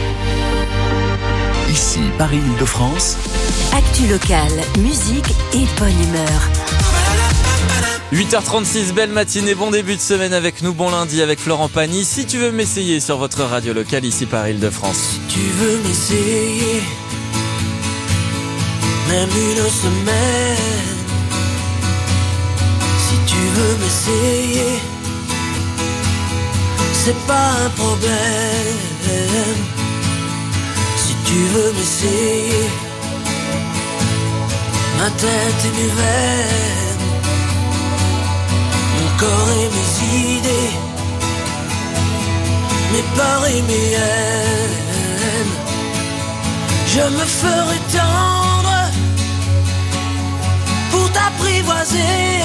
Ici, Paris-Île-de-France. Actu locale, musique et bonne humeur. 8h36, belle matinée, bon début de semaine avec nous, bon lundi avec Florent Pagny. Si tu veux m'essayer sur votre radio locale ici par Île-de-France. Si tu veux m'essayer, même une semaine. Si tu veux m'essayer, c'est pas un problème. Si tu veux m'essayer, ma tête et mes veines, mon corps et mes idées, mes peurs et mes haines. Je me ferai tendre pour t'apprivoiser,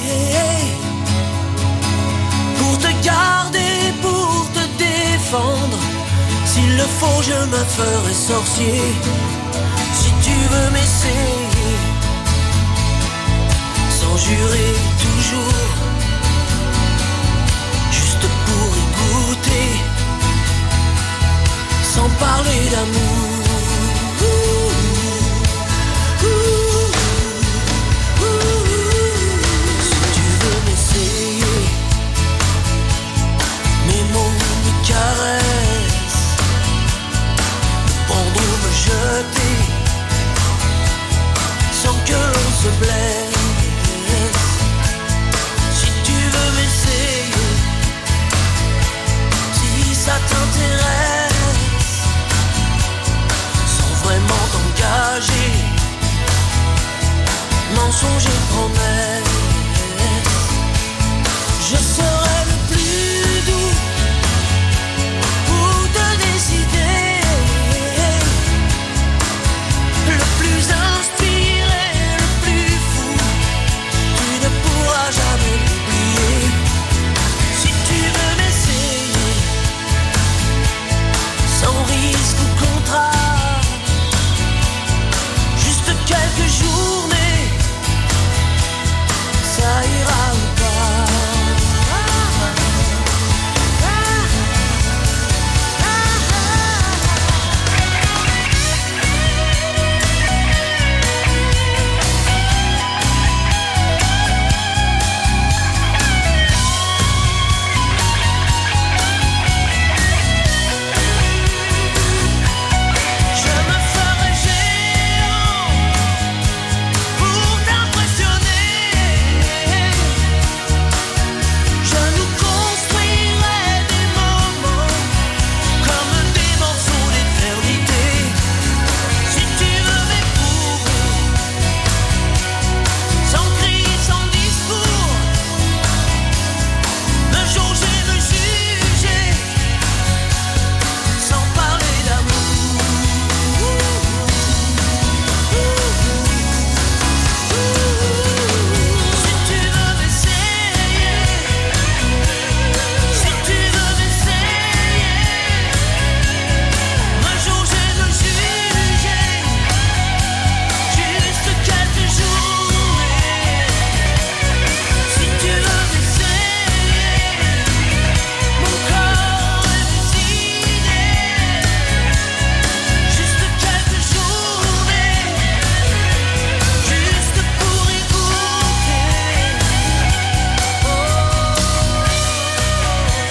pour te garder, pour te défendre. S'il le faut, je me ferai sorcier. Si tu veux m'essayer, sans jurer toujours, juste pour écouter, sans parler d'amour. Si tu veux m'essayer, mes mots, mes caresses, me prendre ou me jeter, sans que l'on se blesse. Si tu veux m'essayer, si ça t'intéresse,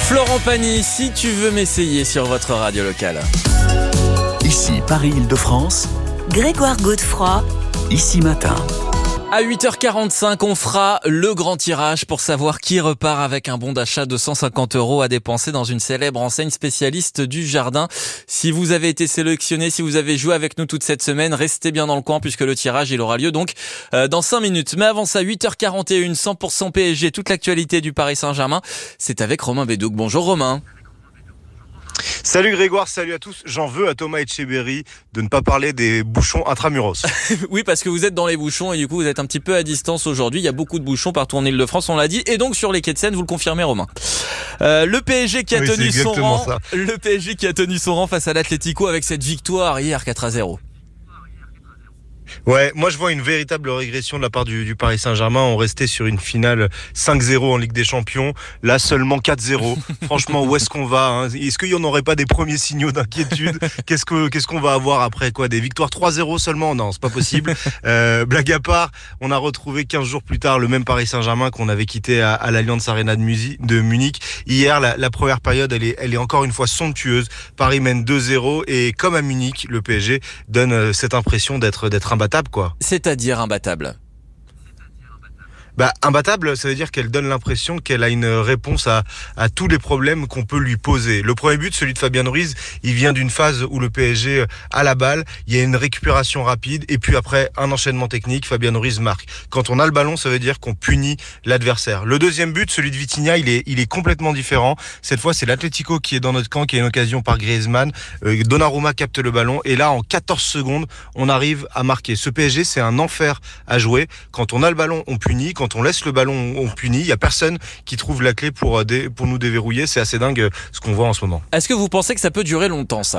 Florent Pagny, si tu veux m'essayer sur votre radio locale. Ici Paris-Île-de-France, Grégoire Godefroy, Ici Matin. À 8h45, on fera le grand tirage pour savoir qui repart avec un bon d'achat de 150 € à dépenser dans une célèbre enseigne spécialiste du jardin. Si vous avez été sélectionné, si vous avez joué avec nous toute cette semaine, restez bien dans le coin puisque le tirage, il aura lieu donc dans 5 minutes. Mais avant ça, 8h41, 100% PSG, toute l'actualité du Paris Saint-Germain, c'est avec Romain Bédouc. Bonjour Romain. Salut Grégoire, salut à tous. J'en veux à Thomas Etcheberry de ne pas parler des bouchons intramuros. Oui, parce que vous êtes dans les bouchons et du coup vous êtes un petit peu à distance aujourd'hui. Il y a beaucoup de bouchons partout en Île-de-France, on l'a dit, et donc sur les quais de Seine, vous le confirmez Romain. Le PSG qui a tenu son rang, le PSG qui a tenu son rang face à l'Atlético avec cette victoire hier 4-0. Ouais, moi je vois une véritable régression de la part du Paris Saint-Germain. On restait sur une finale 5-0 en Ligue des Champions, là seulement 4-0. Franchement, où est-ce qu'on va, hein? Est-ce qu'il n'y en aurait pas des premiers signaux d'inquiétude? Qu'est-ce qu'on va avoir après quoi? Des victoires 3-0 seulement? Non, c'est pas possible. Blague à part, on a retrouvé 15 jours plus tard le même Paris Saint-Germain qu'on avait quitté à l'Allianz Arena de Munich. Hier, la première période, elle est encore une fois somptueuse. Paris mène 2-0 et comme à Munich, le PSG donne cette impression d'être imbattable, quoi. C'est-à-dire imbattable. Imbattable, ça veut dire qu'elle donne l'impression qu'elle a une réponse à tous les problèmes qu'on peut lui poser. Le premier but, celui de Fabien Ruiz, il vient d'une phase où le PSG a la balle, il y a une récupération rapide et puis après un enchaînement technique, Fabien Ruiz marque. Quand on a le ballon, ça veut dire qu'on punit l'adversaire. Le deuxième but, celui de Vitinha, il est complètement différent. Cette fois, c'est l'Atlético qui est dans notre camp, qui a une occasion par Griezmann. Donnarumma capte le ballon et là, en 14 secondes, on arrive à marquer. Ce PSG, c'est un enfer à jouer. Quand on a le ballon, on punit. Quand on laisse le ballon, on punit. Il y a personne qui trouve la clé pour nous déverrouiller. C'est assez dingue ce qu'on voit en ce moment. Est-ce que vous pensez que ça peut durer longtemps, ça ?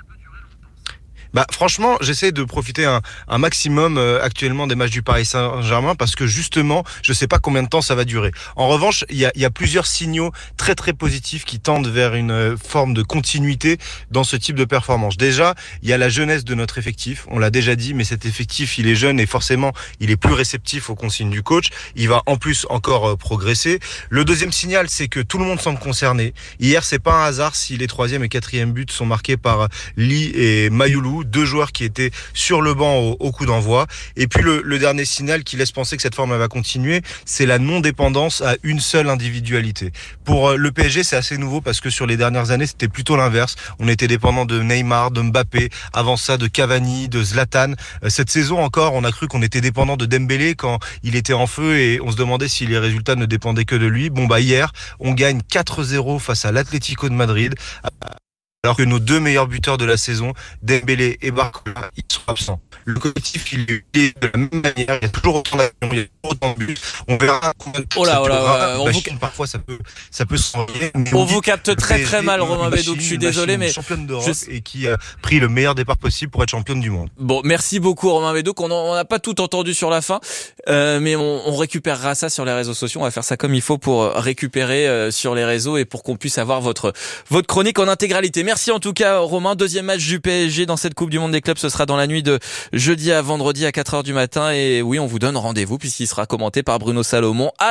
Franchement, j'essaie de profiter un maximum actuellement des matchs du Paris Saint-Germain parce que justement, je sais pas combien de temps ça va durer. En revanche, il y a plusieurs signaux très très positifs qui tendent vers une forme de continuité dans ce type de performance. Déjà, il y a la jeunesse de notre effectif. On l'a déjà dit, mais cet effectif, il est jeune et forcément, il est plus réceptif aux consignes du coach. Il va en plus encore progresser. Le deuxième signal, c'est que tout le monde semble concerné. Hier, c'est pas un hasard si les 3e et 4e buts sont marqués par Lee et Mayoulou, 2 joueurs qui étaient sur le banc au coup d'envoi. Et puis le dernier signal qui laisse penser que cette forme elle va continuer, c'est la non-dépendance à une seule individualité. Pour le PSG, c'est assez nouveau parce que sur les dernières années, c'était plutôt l'inverse. On était dépendant de Neymar, de Mbappé, avant ça de Cavani, de Zlatan. Cette saison encore, on a cru qu'on était dépendant de Dembélé quand il était en feu et on se demandait si les résultats ne dépendaient que de lui. Hier, on gagne 4-0 face à l'Atlético de Madrid. Alors que nos 2 meilleurs buteurs de la saison, Dembélé et Barcola, ils sont absents. Le collectif, il est de la même manière, il y a toujours autant d'action, il y a toujours autant de buts. On verra combien de temps parfois ça peut s'envoyer. On vous capte très très mal, Romain Bédouc, je suis désolé, mais championne d'Europe et qui a pris le meilleur départ possible pour être championne du monde. Bon, merci beaucoup Romain Bédouc, on n'a pas tout entendu sur la fin, mais on récupérera ça sur les réseaux sociaux, on va faire ça comme il faut pour récupérer sur les réseaux et pour qu'on puisse avoir votre chronique en intégralité. Merci en tout cas Romain. Deuxième match du PSG dans cette Coupe du Monde des clubs, ce sera dans la nuit de jeudi à vendredi à 4h du matin et oui, on vous donne rendez-vous puisqu'il sera commenté par Bruno Salomon à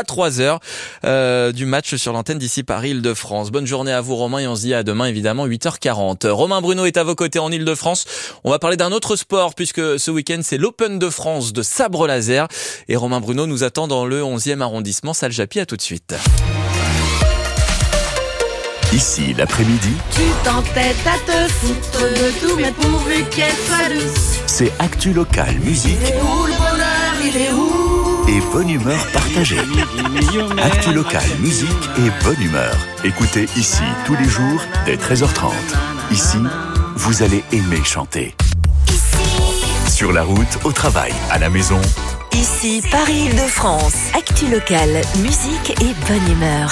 3h du match sur l'antenne d'ici Paris-Île-de-France. Bonne journée à vous Romain et on se dit à demain évidemment 8h40. Romain Bruno est à vos côtés en Île-de-France. On va parler d'un autre sport puisque ce week-end c'est l'Open de France de sabre laser et Romain Bruno nous attend dans le 11e arrondissement salle Japy. À tout de suite. Ici, l'après-midi, Tu t'entêtes à te foutre de tout, mais pourvu qu'elle soit douce. c'est Actu Local, musique Et où le bonheur, il est où? et bonne humeur partagée. Actu Local, musique et bonne humeur. Écoutez ici tous les jours dès 13h30. Ici, vous allez aimer chanter. Sur la route, au travail, à la maison. Ici Paris-Île-de-France. Actu locale, musique et bonne humeur.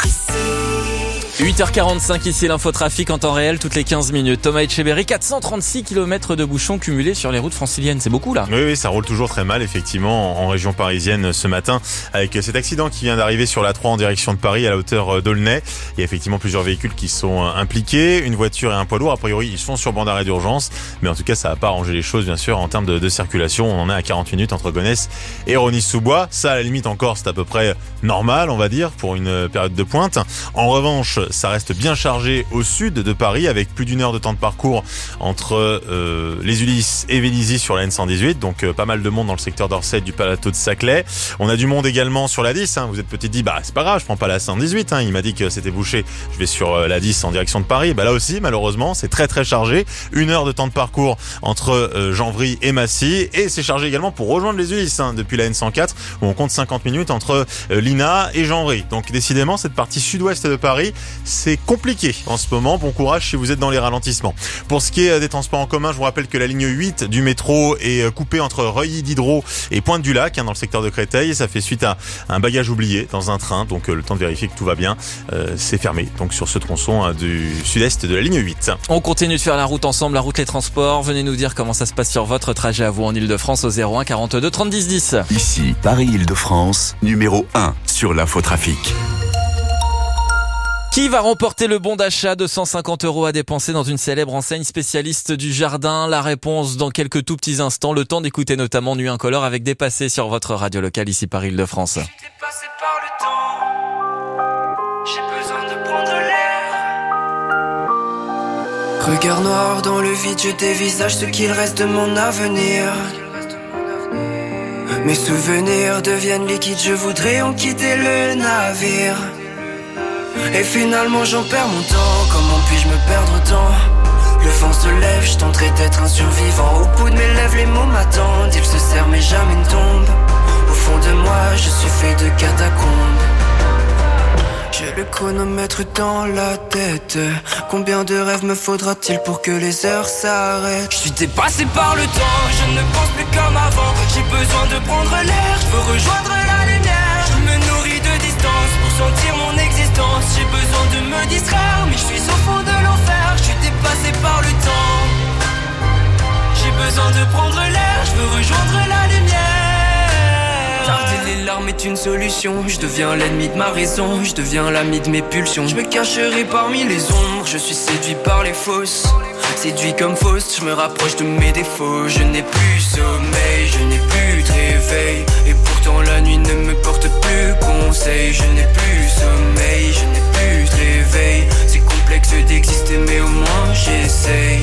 8h45 ici l'infotrafic en temps réel toutes les 15 minutes. Thomas Etcheberry, 436 km de bouchons cumulés sur les routes franciliennes, c'est beaucoup là. Oui, ça roule toujours très mal effectivement en région parisienne ce matin avec cet accident qui vient d'arriver sur la 3 en direction de Paris à la hauteur d'Aulnay. Il y a effectivement plusieurs véhicules qui sont impliqués, une voiture et un poids lourd. A priori ils sont sur bande d'arrêt d'urgence, mais en tout cas ça va pas arranger les choses bien sûr en termes de circulation. On en est à 40 minutes entre Gonesse et Rosny-sous-Bois. Ça à la limite encore c'est à peu près normal on va dire pour une période de pointe. En revanche ça reste bien chargé au sud de Paris avec plus d'1 heure de temps de parcours entre les Ulysses et Vélizy sur la N118. Donc pas mal de monde dans le secteur d'Orsay du plateau de Saclay. On a du monde également sur la 10. Vous êtes peut-être dit, c'est pas grave, je prends pas la 118. Il m'a dit que c'était bouché. Je vais sur la 10 en direction de Paris. Là aussi, malheureusement, c'est très très chargé. 1 heure de temps de parcours entre Janvry et Massy. Et c'est chargé également pour rejoindre les Ulysses depuis la N104 où on compte 50 minutes entre Lina et Janvry. Donc décidément, cette partie sud-ouest de Paris, c'est compliqué en ce moment. Bon courage si vous êtes dans les ralentissements. Pour ce qui est des transports en commun, je vous rappelle que la ligne 8 du métro est coupée entre Reuilly-Diderot et Pointe-du-Lac dans le secteur de Créteil. Ça fait suite à un bagage oublié dans un train. Donc le temps de vérifier que tout va bien. C'est fermé donc sur ce tronçon du sud-est de la ligne 8. On continue de faire la route ensemble, la route les transports. Venez nous dire comment ça se passe sur votre trajet à vous en Ile-de-France au 01 42 30 10 10. Ici, Paris-Île-de-France, numéro 1 sur l'infotrafic. Qui va remporter le bon d'achat de 150 € à dépenser dans une célèbre enseigne spécialiste du jardin? La réponse dans quelques tout petits instants. Le temps d'écouter notamment Nuit Incolore avec Dépassé sur votre radio locale ici Paris-Île-de-France. Dépassé par le temps, j'ai besoin de prendre l'air. Regard noir dans le vide, je dévisage ce qu'il reste de mon avenir. Mes souvenirs deviennent liquides, je voudrais en quitter le navire. Et finalement j'en perds mon temps, comment puis-je me perdre autant? Le vent se lève, je tenterai d'être un survivant. Au bout de mes lèvres les mots m'attendent, ils se serrent mais jamais ne tombent. Au fond de moi je suis fait de catacombes. J'ai le chronomètre dans la tête. Combien de rêves me faudra-t-il pour que les heures s'arrêtent? Je suis dépassé par le temps, je ne pense plus comme avant. J'ai besoin de prendre l'air, je veux rejoindre la lumière. Je me nourris de distance pour sentir mon existence. J'ai besoin de me distraire, mais je suis au fond de l'enfer. Je suis dépassé par le temps. J'ai besoin de prendre l'air, je veux rejoindre la lumière. Garder les larmes est une solution. Je deviens l'ennemi de ma raison, je deviens l'ami de mes pulsions. Je me cacherai parmi les ombres, je suis séduit par les fausses. Séduit comme fausse, je me rapproche de mes défauts. Je n'ai plus sommeil, je n'ai plus de réveil. Et pourtant la nuit ne me porte plus conseil. Je n'ai plus sommeil, je n'ai plus de réveil. C'est complexe d'exister mais au moins j'essaye.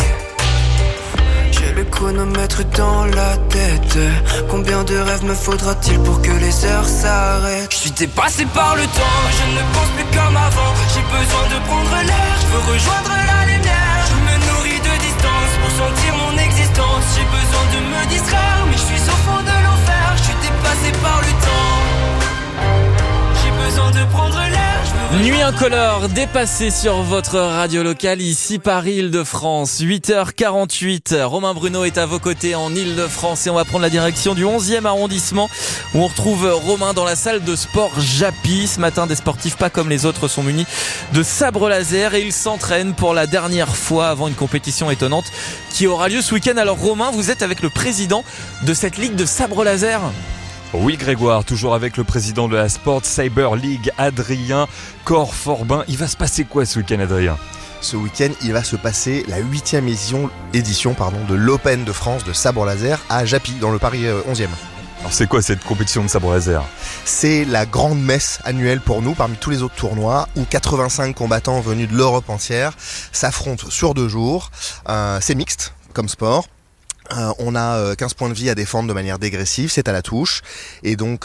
J'ai le chronomètre dans la tête. Combien de rêves me faudra-t-il pour que les heures s'arrêtent? Je suis dépassé par le temps, je ne pense plus comme avant. J'ai besoin de prendre l'air, je veux rejoindre la lumière. Je me nourris de distance pour sentir mon existence. J'ai besoin de me distraire, mais je suis au fond de l'enfer. Je suis dépassé par le temps. J'ai besoin de prendre l'air. Nuit Incolore, Dépassé sur votre radio locale ici Paris-Île-de-France. 8h48. Romain Bruno est à vos côtés en Île-de-France et on va prendre la direction du 11e arrondissement où on retrouve Romain dans la salle de sport Japy. Ce matin, des sportifs pas comme les autres sont munis de sabres laser et ils s'entraînent pour la dernière fois avant une compétition étonnante qui aura lieu ce week-end. Alors Romain, vous êtes avec le président de cette ligue de sabres laser. Oui Grégoire, toujours avec le président de la Sport Cyber League, Adrien Corforbin. Il va se passer quoi ce week-end, Adrien ? Ce week-end, il va se passer la 8e édition de l'Open de France de sabre laser à Japy, dans le Paris 11e. Alors c'est quoi cette compétition de sabre laser ? C'est la grande messe annuelle pour nous, parmi tous les autres tournois, où 85 combattants venus de l'Europe entière s'affrontent sur 2 jours. C'est mixte comme sport. On a 15 points de vie à défendre de manière dégressive, c'est à la touche. Et donc,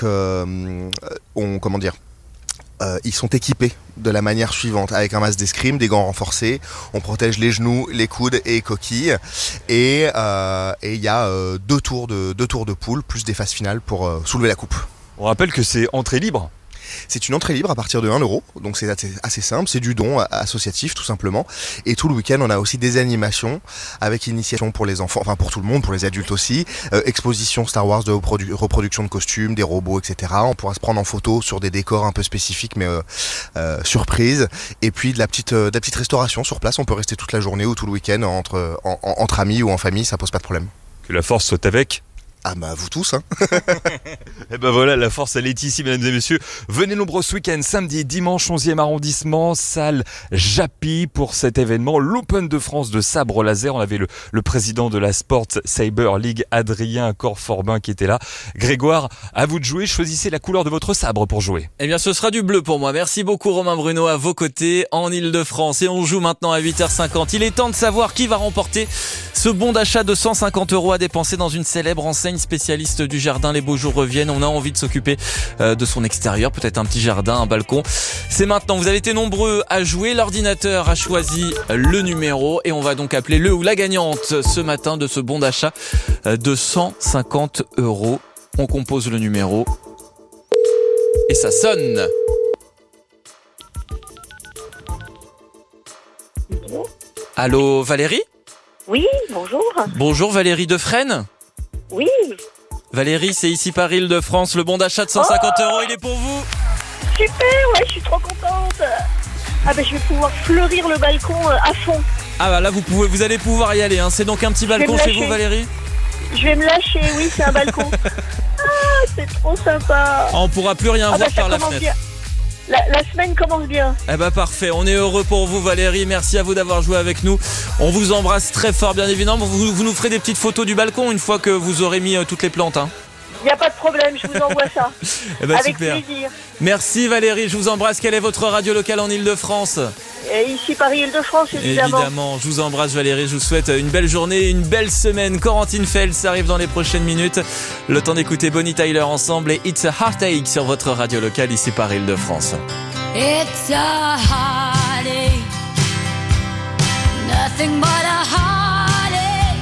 ils sont équipés de la manière suivante, avec un masque d'escrime, des gants renforcés, on protège les genoux, les coudes et les coquilles. Et il y a 2 tours de poule, plus des phases finales pour soulever la coupe. On rappelle que c'est entrée libre. C'est une entrée libre à partir de 1 €, donc c'est assez simple, c'est du don associatif tout simplement. Et tout le week-end, on a aussi des animations avec initiation pour les enfants, enfin pour tout le monde, pour les adultes aussi, exposition Star Wars de reproduction de costumes, des robots, etc. On pourra se prendre en photo sur des décors un peu spécifiques, mais surprise. Et puis de la petite restauration sur place, on peut rester toute la journée ou tout le week-end entre amis ou en famille, ça pose pas de problème. Que la force soit avec Ah bah vous tous, hein. Et ben voilà, la force elle est ici, mesdames et messieurs. Venez nombreux ce week-end, samedi et dimanche, 11e arrondissement, salle Japy pour cet événement, l'Open de France de sabre laser. On avait le président de la Sport Saber League, Adrien Corforbin, qui était là. Grégoire, à vous de jouer, choisissez la couleur de votre sabre pour jouer. Eh bien, ce sera du bleu pour moi. Merci beaucoup Romain Bruno à vos côtés en Ile-de-France. Et on joue maintenant à 8h50. Il est temps de savoir qui va remporter ce bon d'achat de 150 € à dépenser dans une célèbre enseigne spécialiste du jardin. Les beaux jours reviennent. On a envie de s'occuper de son extérieur, peut-être un petit jardin, un balcon. C'est maintenant. Vous avez été nombreux à jouer. L'ordinateur a choisi le numéro et on va donc appeler le ou la gagnante ce matin de ce bon d'achat de 150 €. On compose le numéro et ça sonne. Allô Valérie ? Oui, bonjour. Bonjour Valérie Defresne ? Oui. Valérie, c'est ici par Île-de-France, le bon d'achat de 150 €, il est pour vous. Super, ouais, je suis trop contente. Ah ben je vais pouvoir fleurir le balcon à fond. Ah bah là vous allez pouvoir y aller, hein. C'est donc un petit balcon chez vous Valérie ? Je vais me lâcher, oui, c'est un balcon. Ah, c'est trop sympa. On pourra plus rien voir par la fenêtre. Bien. La semaine commence bien. Eh bah parfait, on est heureux pour vous Valérie, merci à vous d'avoir joué avec nous. On vous embrasse très fort bien évidemment, vous nous ferez des petites photos du balcon une fois que vous aurez mis toutes les plantes. Hein. Il n'y a pas de problème, je vous envoie ça. Eh ben, avec super. plaisir. Merci Valérie, je vous embrasse. Quelle est votre radio locale en Ile-de-France ? Et ici Paris Île-de-France évidemment. Évidemment, je vous embrasse Valérie, je vous souhaite une belle journée, une belle semaine. Corentin Feltz arrive dans les prochaines minutes. Le temps d'écouter Bonnie Tyler ensemble et It's a Heartache sur votre radio locale ici par Île-de-France. It's a heartache, nothing but a heartache.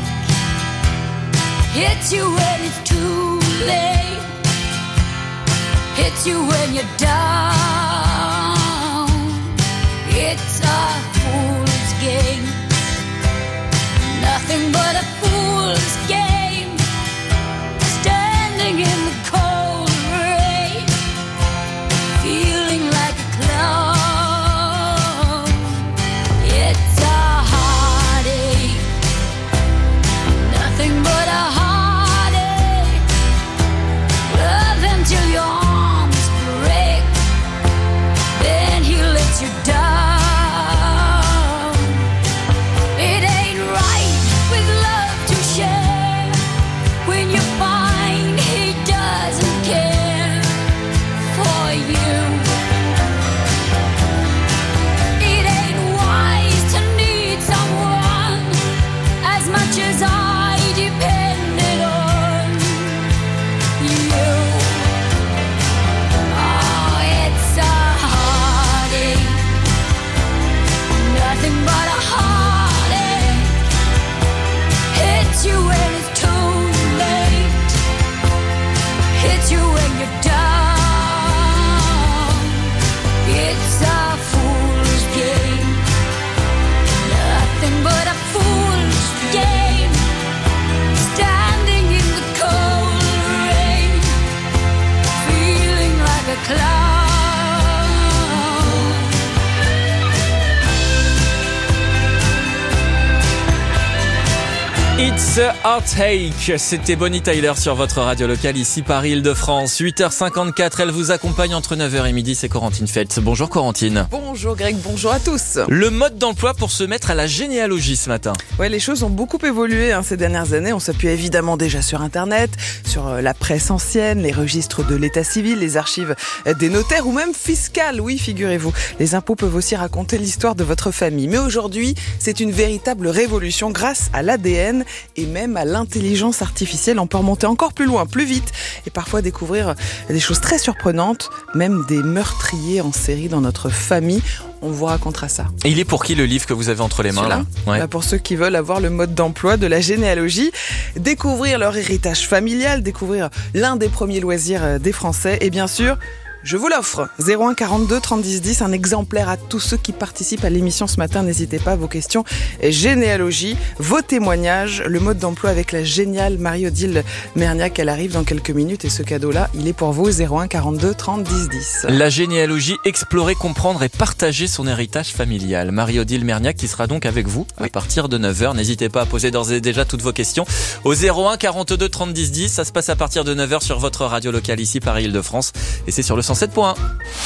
Hits you when it's too late, hits you when you're down. It's a fool's game, nothing but a fool's game. Standing in the cold rain, feeling like a clown. It's a heartache, nothing but a heartache. Love until your arms break, then he lets you down. It ain't right with love to share when you find he doesn't care for you. It ain't wise to need someone as much as I depended on you. Oh, it's a heartache, nothing but a heartache. Hits you when it's too late, hits you when you're down. It's a fool's game, nothing but a fool's game. Standing in the cold rain, feeling like a clown. It's a Heartache, c'était Bonnie Tyler sur votre radio locale ici par Île-de-France. 8h54, elle vous accompagne entre 9h et midi, c'est Corentin Feltz. Bonjour Corentin. Bonjour Greg, bonjour à tous. Le mode d'emploi pour se mettre à la généalogie ce matin. Ouais, les choses ont beaucoup évolué ces dernières années. On s'appuie évidemment déjà sur Internet, sur la presse ancienne, les registres de l'état civil, les archives des notaires ou même fiscales. Oui, figurez-vous, les impôts peuvent aussi raconter l'histoire de votre famille. Mais aujourd'hui, c'est une véritable révolution grâce à l'ADN et même à l'intelligence artificielle. On peut remonter encore plus loin, plus vite et parfois découvrir des choses très surprenantes, même des meurtriers en série dans notre famille. On vous racontera ça. Et il est pour qui le livre que vous avez entre les mains là ? Ouais. Pour ceux qui veulent avoir le mode d'emploi de la généalogie, découvrir leur héritage familial, découvrir l'un des premiers loisirs des Français et bien sûr Je vous l'offre. 01 42 30 10 10, un exemplaire à tous ceux qui participent à l'émission ce matin. N'hésitez pas, vos questions généalogie, vos témoignages, le mode d'emploi avec la géniale Marie-Odile Merniac. Elle arrive dans quelques minutes et ce cadeau-là, il est pour vous. 01 42 30 10 10. La généalogie, explorer, comprendre et partager son héritage familial. Marie-Odile Merniac qui sera donc avec vous à partir de 9h. N'hésitez pas à poser d'ores et déjà toutes vos questions au 01 42 30 10 10. Ça se passe à partir de 9h sur votre radio locale ici Paris-Île-de-France et c'est sur le 107.1.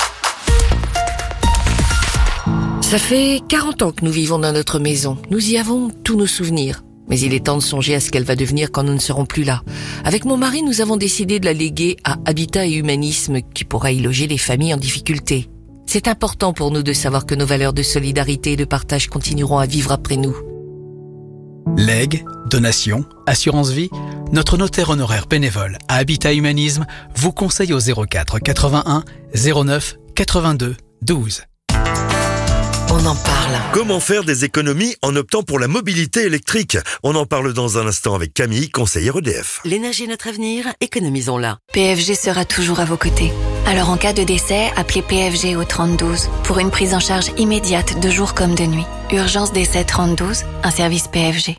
Ça fait 40 ans que nous vivons dans notre maison. Nous y avons tous nos souvenirs. Mais il est temps de songer à ce qu'elle va devenir quand nous ne serons plus là. Avec mon mari, nous avons décidé de la léguer à Habitat et Humanisme qui pourra y loger les familles en difficulté. C'est important pour nous de savoir que nos valeurs de solidarité et de partage continueront à vivre après nous. Legs, donations, assurance vie, notre notaire honoraire bénévole à Habitat Humanisme vous conseille au 04 81 09 82 12. On en parle. Comment faire des économies en optant pour la mobilité électrique? On en parle dans un instant avec Camille, conseillère EDF. L'énergie est notre avenir, économisons-la. PFG sera toujours à vos côtés. Alors en cas de décès, appelez PFG au 3012 pour une prise en charge immédiate de jour comme de nuit. Urgence décès 3012, un service PFG.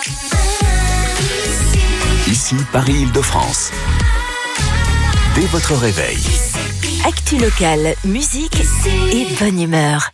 Ici Paris-Île-de-France. Dès votre réveil. Actu locale, musique et bonne humeur.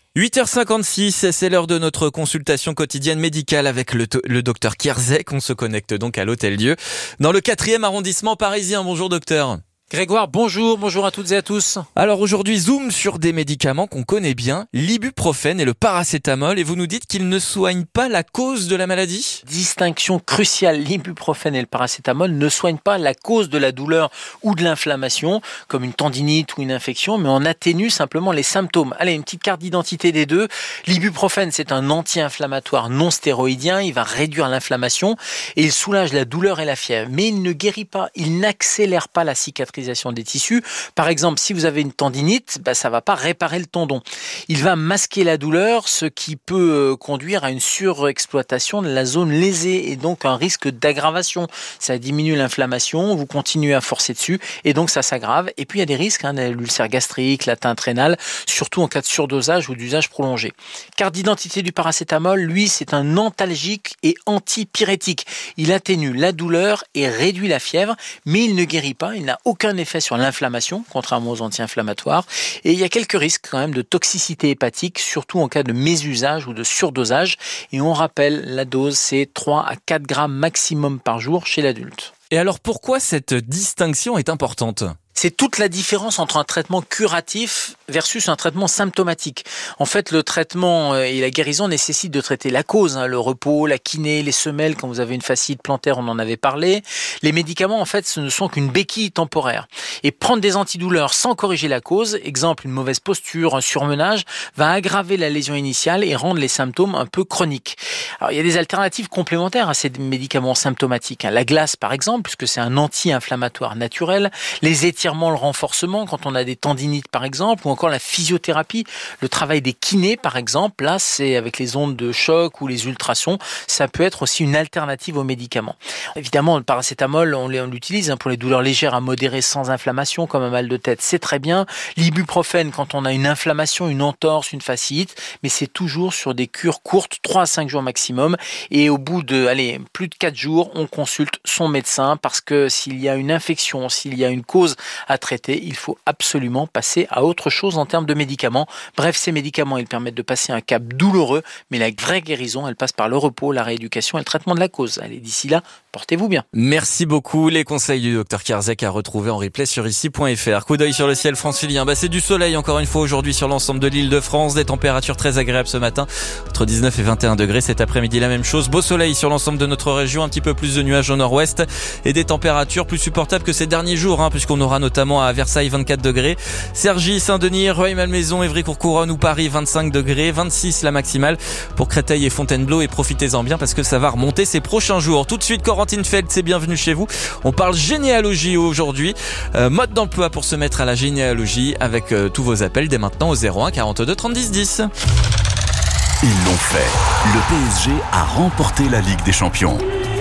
8h56, c'est l'heure de notre consultation quotidienne médicale avec le docteur Kierzek. On se connecte donc à l'Hôtel-Dieu dans le 4e arrondissement parisien. Bonjour docteur. Grégoire, bonjour à toutes et à tous. Alors aujourd'hui, zoom sur des médicaments qu'on connaît bien, l'ibuprofène et le paracétamol, et vous nous dites qu'ils ne soignent pas la cause de la maladie ? Distinction cruciale, l'ibuprofène et le paracétamol ne soignent pas la cause de la douleur ou de l'inflammation, comme une tendinite ou une infection, mais on atténue simplement les symptômes. Allez, une petite carte d'identité des deux. L'ibuprofène, c'est un anti-inflammatoire non stéroïdien, il va réduire l'inflammation et il soulage la douleur et la fièvre, mais il ne guérit pas, il n'accélère pas la cicatrisation des tissus. Par exemple, si vous avez une tendinite, ça va pas réparer le tendon. Il va masquer la douleur, ce qui peut conduire à une surexploitation de la zone lésée et donc un risque d'aggravation. Ça diminue l'inflammation, vous continuez à forcer dessus et donc ça s'aggrave. Et puis il y a des risques, l'ulcère gastrique, l'atteinte rénale, surtout en cas de surdosage ou d'usage prolongé. Carte d'identité du paracétamol, lui, c'est un antalgique et antipyrétique. Il atténue la douleur et réduit la fièvre, mais il ne guérit pas, il n'a aucun effet sur l'inflammation, contrairement aux anti-inflammatoires. Et il y a quelques risques quand même de toxicité hépatique, surtout en cas de mésusage ou de surdosage. Et on rappelle, la dose, c'est 3 à 4 grammes maximum par jour chez l'adulte. Et alors pourquoi cette distinction est importante ? C'est toute la différence entre un traitement curatif versus un traitement symptomatique. En fait, le traitement et la guérison nécessitent de traiter la cause, le repos, la kiné, les semelles. Quand vous avez une fasciite plantaire, on en avait parlé. Les médicaments, en fait, ce ne sont qu'une béquille temporaire. Et prendre des antidouleurs sans corriger la cause, exemple une mauvaise posture, un surmenage, va aggraver la lésion initiale et rendre les symptômes un peu chroniques. Alors, il y a des alternatives complémentaires à ces médicaments symptomatiques. La glace, par exemple, puisque c'est un anti-inflammatoire naturel. Les étirements, le renforcement quand on a des tendinites par exemple, ou encore la physiothérapie, le travail des kinés par exemple, là c'est avec les ondes de choc ou les ultrasons, ça peut être aussi une alternative aux médicaments. Évidemment le paracétamol on l'utilise pour les douleurs légères à modérées sans inflammation comme un mal de tête, c'est très bien. L'ibuprofène quand on a une inflammation, une entorse, une fasciite, mais c'est toujours sur des cures courtes, 3 à 5 jours maximum, et au bout de plus de 4 jours, on consulte son médecin parce que s'il y a une infection, s'il y a une cause à traiter, il faut absolument passer à autre chose en termes de médicaments. Bref, ces médicaments, ils permettent de passer un cap douloureux, mais la vraie guérison, elle passe par le repos, la rééducation et le traitement de la cause. Allez, d'ici là, portez-vous bien. Merci beaucoup. Les conseils du docteur Kierzek à retrouver en replay sur ici.fr. Coup d'œil sur le ciel francilien. C'est du soleil encore une fois aujourd'hui sur l'ensemble de l'île de France. Des températures très agréables ce matin. Entre 19 et 21 degrés. Cet après-midi, la même chose. Beau soleil sur l'ensemble de notre région. Un petit peu plus de nuages au nord-ouest et des températures plus supportables que ces derniers jours, puisqu'on aura notamment à Versailles 24 degrés, Cergy, Saint-Denis, Rueil-Malmaison, Évry-Courcouronnes ou Paris 25 degrés, 26 la maximale pour Créteil et Fontainebleau, et profitez-en bien parce que ça va remonter ces prochains jours. Tout de suite, Corentine Feld, c'est bienvenue chez vous. On parle généalogie aujourd'hui, mode d'emploi pour se mettre à la généalogie avec tous vos appels dès maintenant au 01 42 30 10 10. Ils l'ont fait. Le PSG a remporté la Ligue des Champions.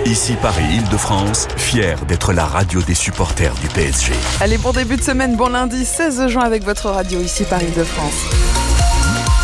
Ici Paris-Île-de-France, fier d'être la radio des supporters du PSG. Allez, bon début de semaine, bon lundi 16 juin avec votre radio ici Paris-Île-de-France.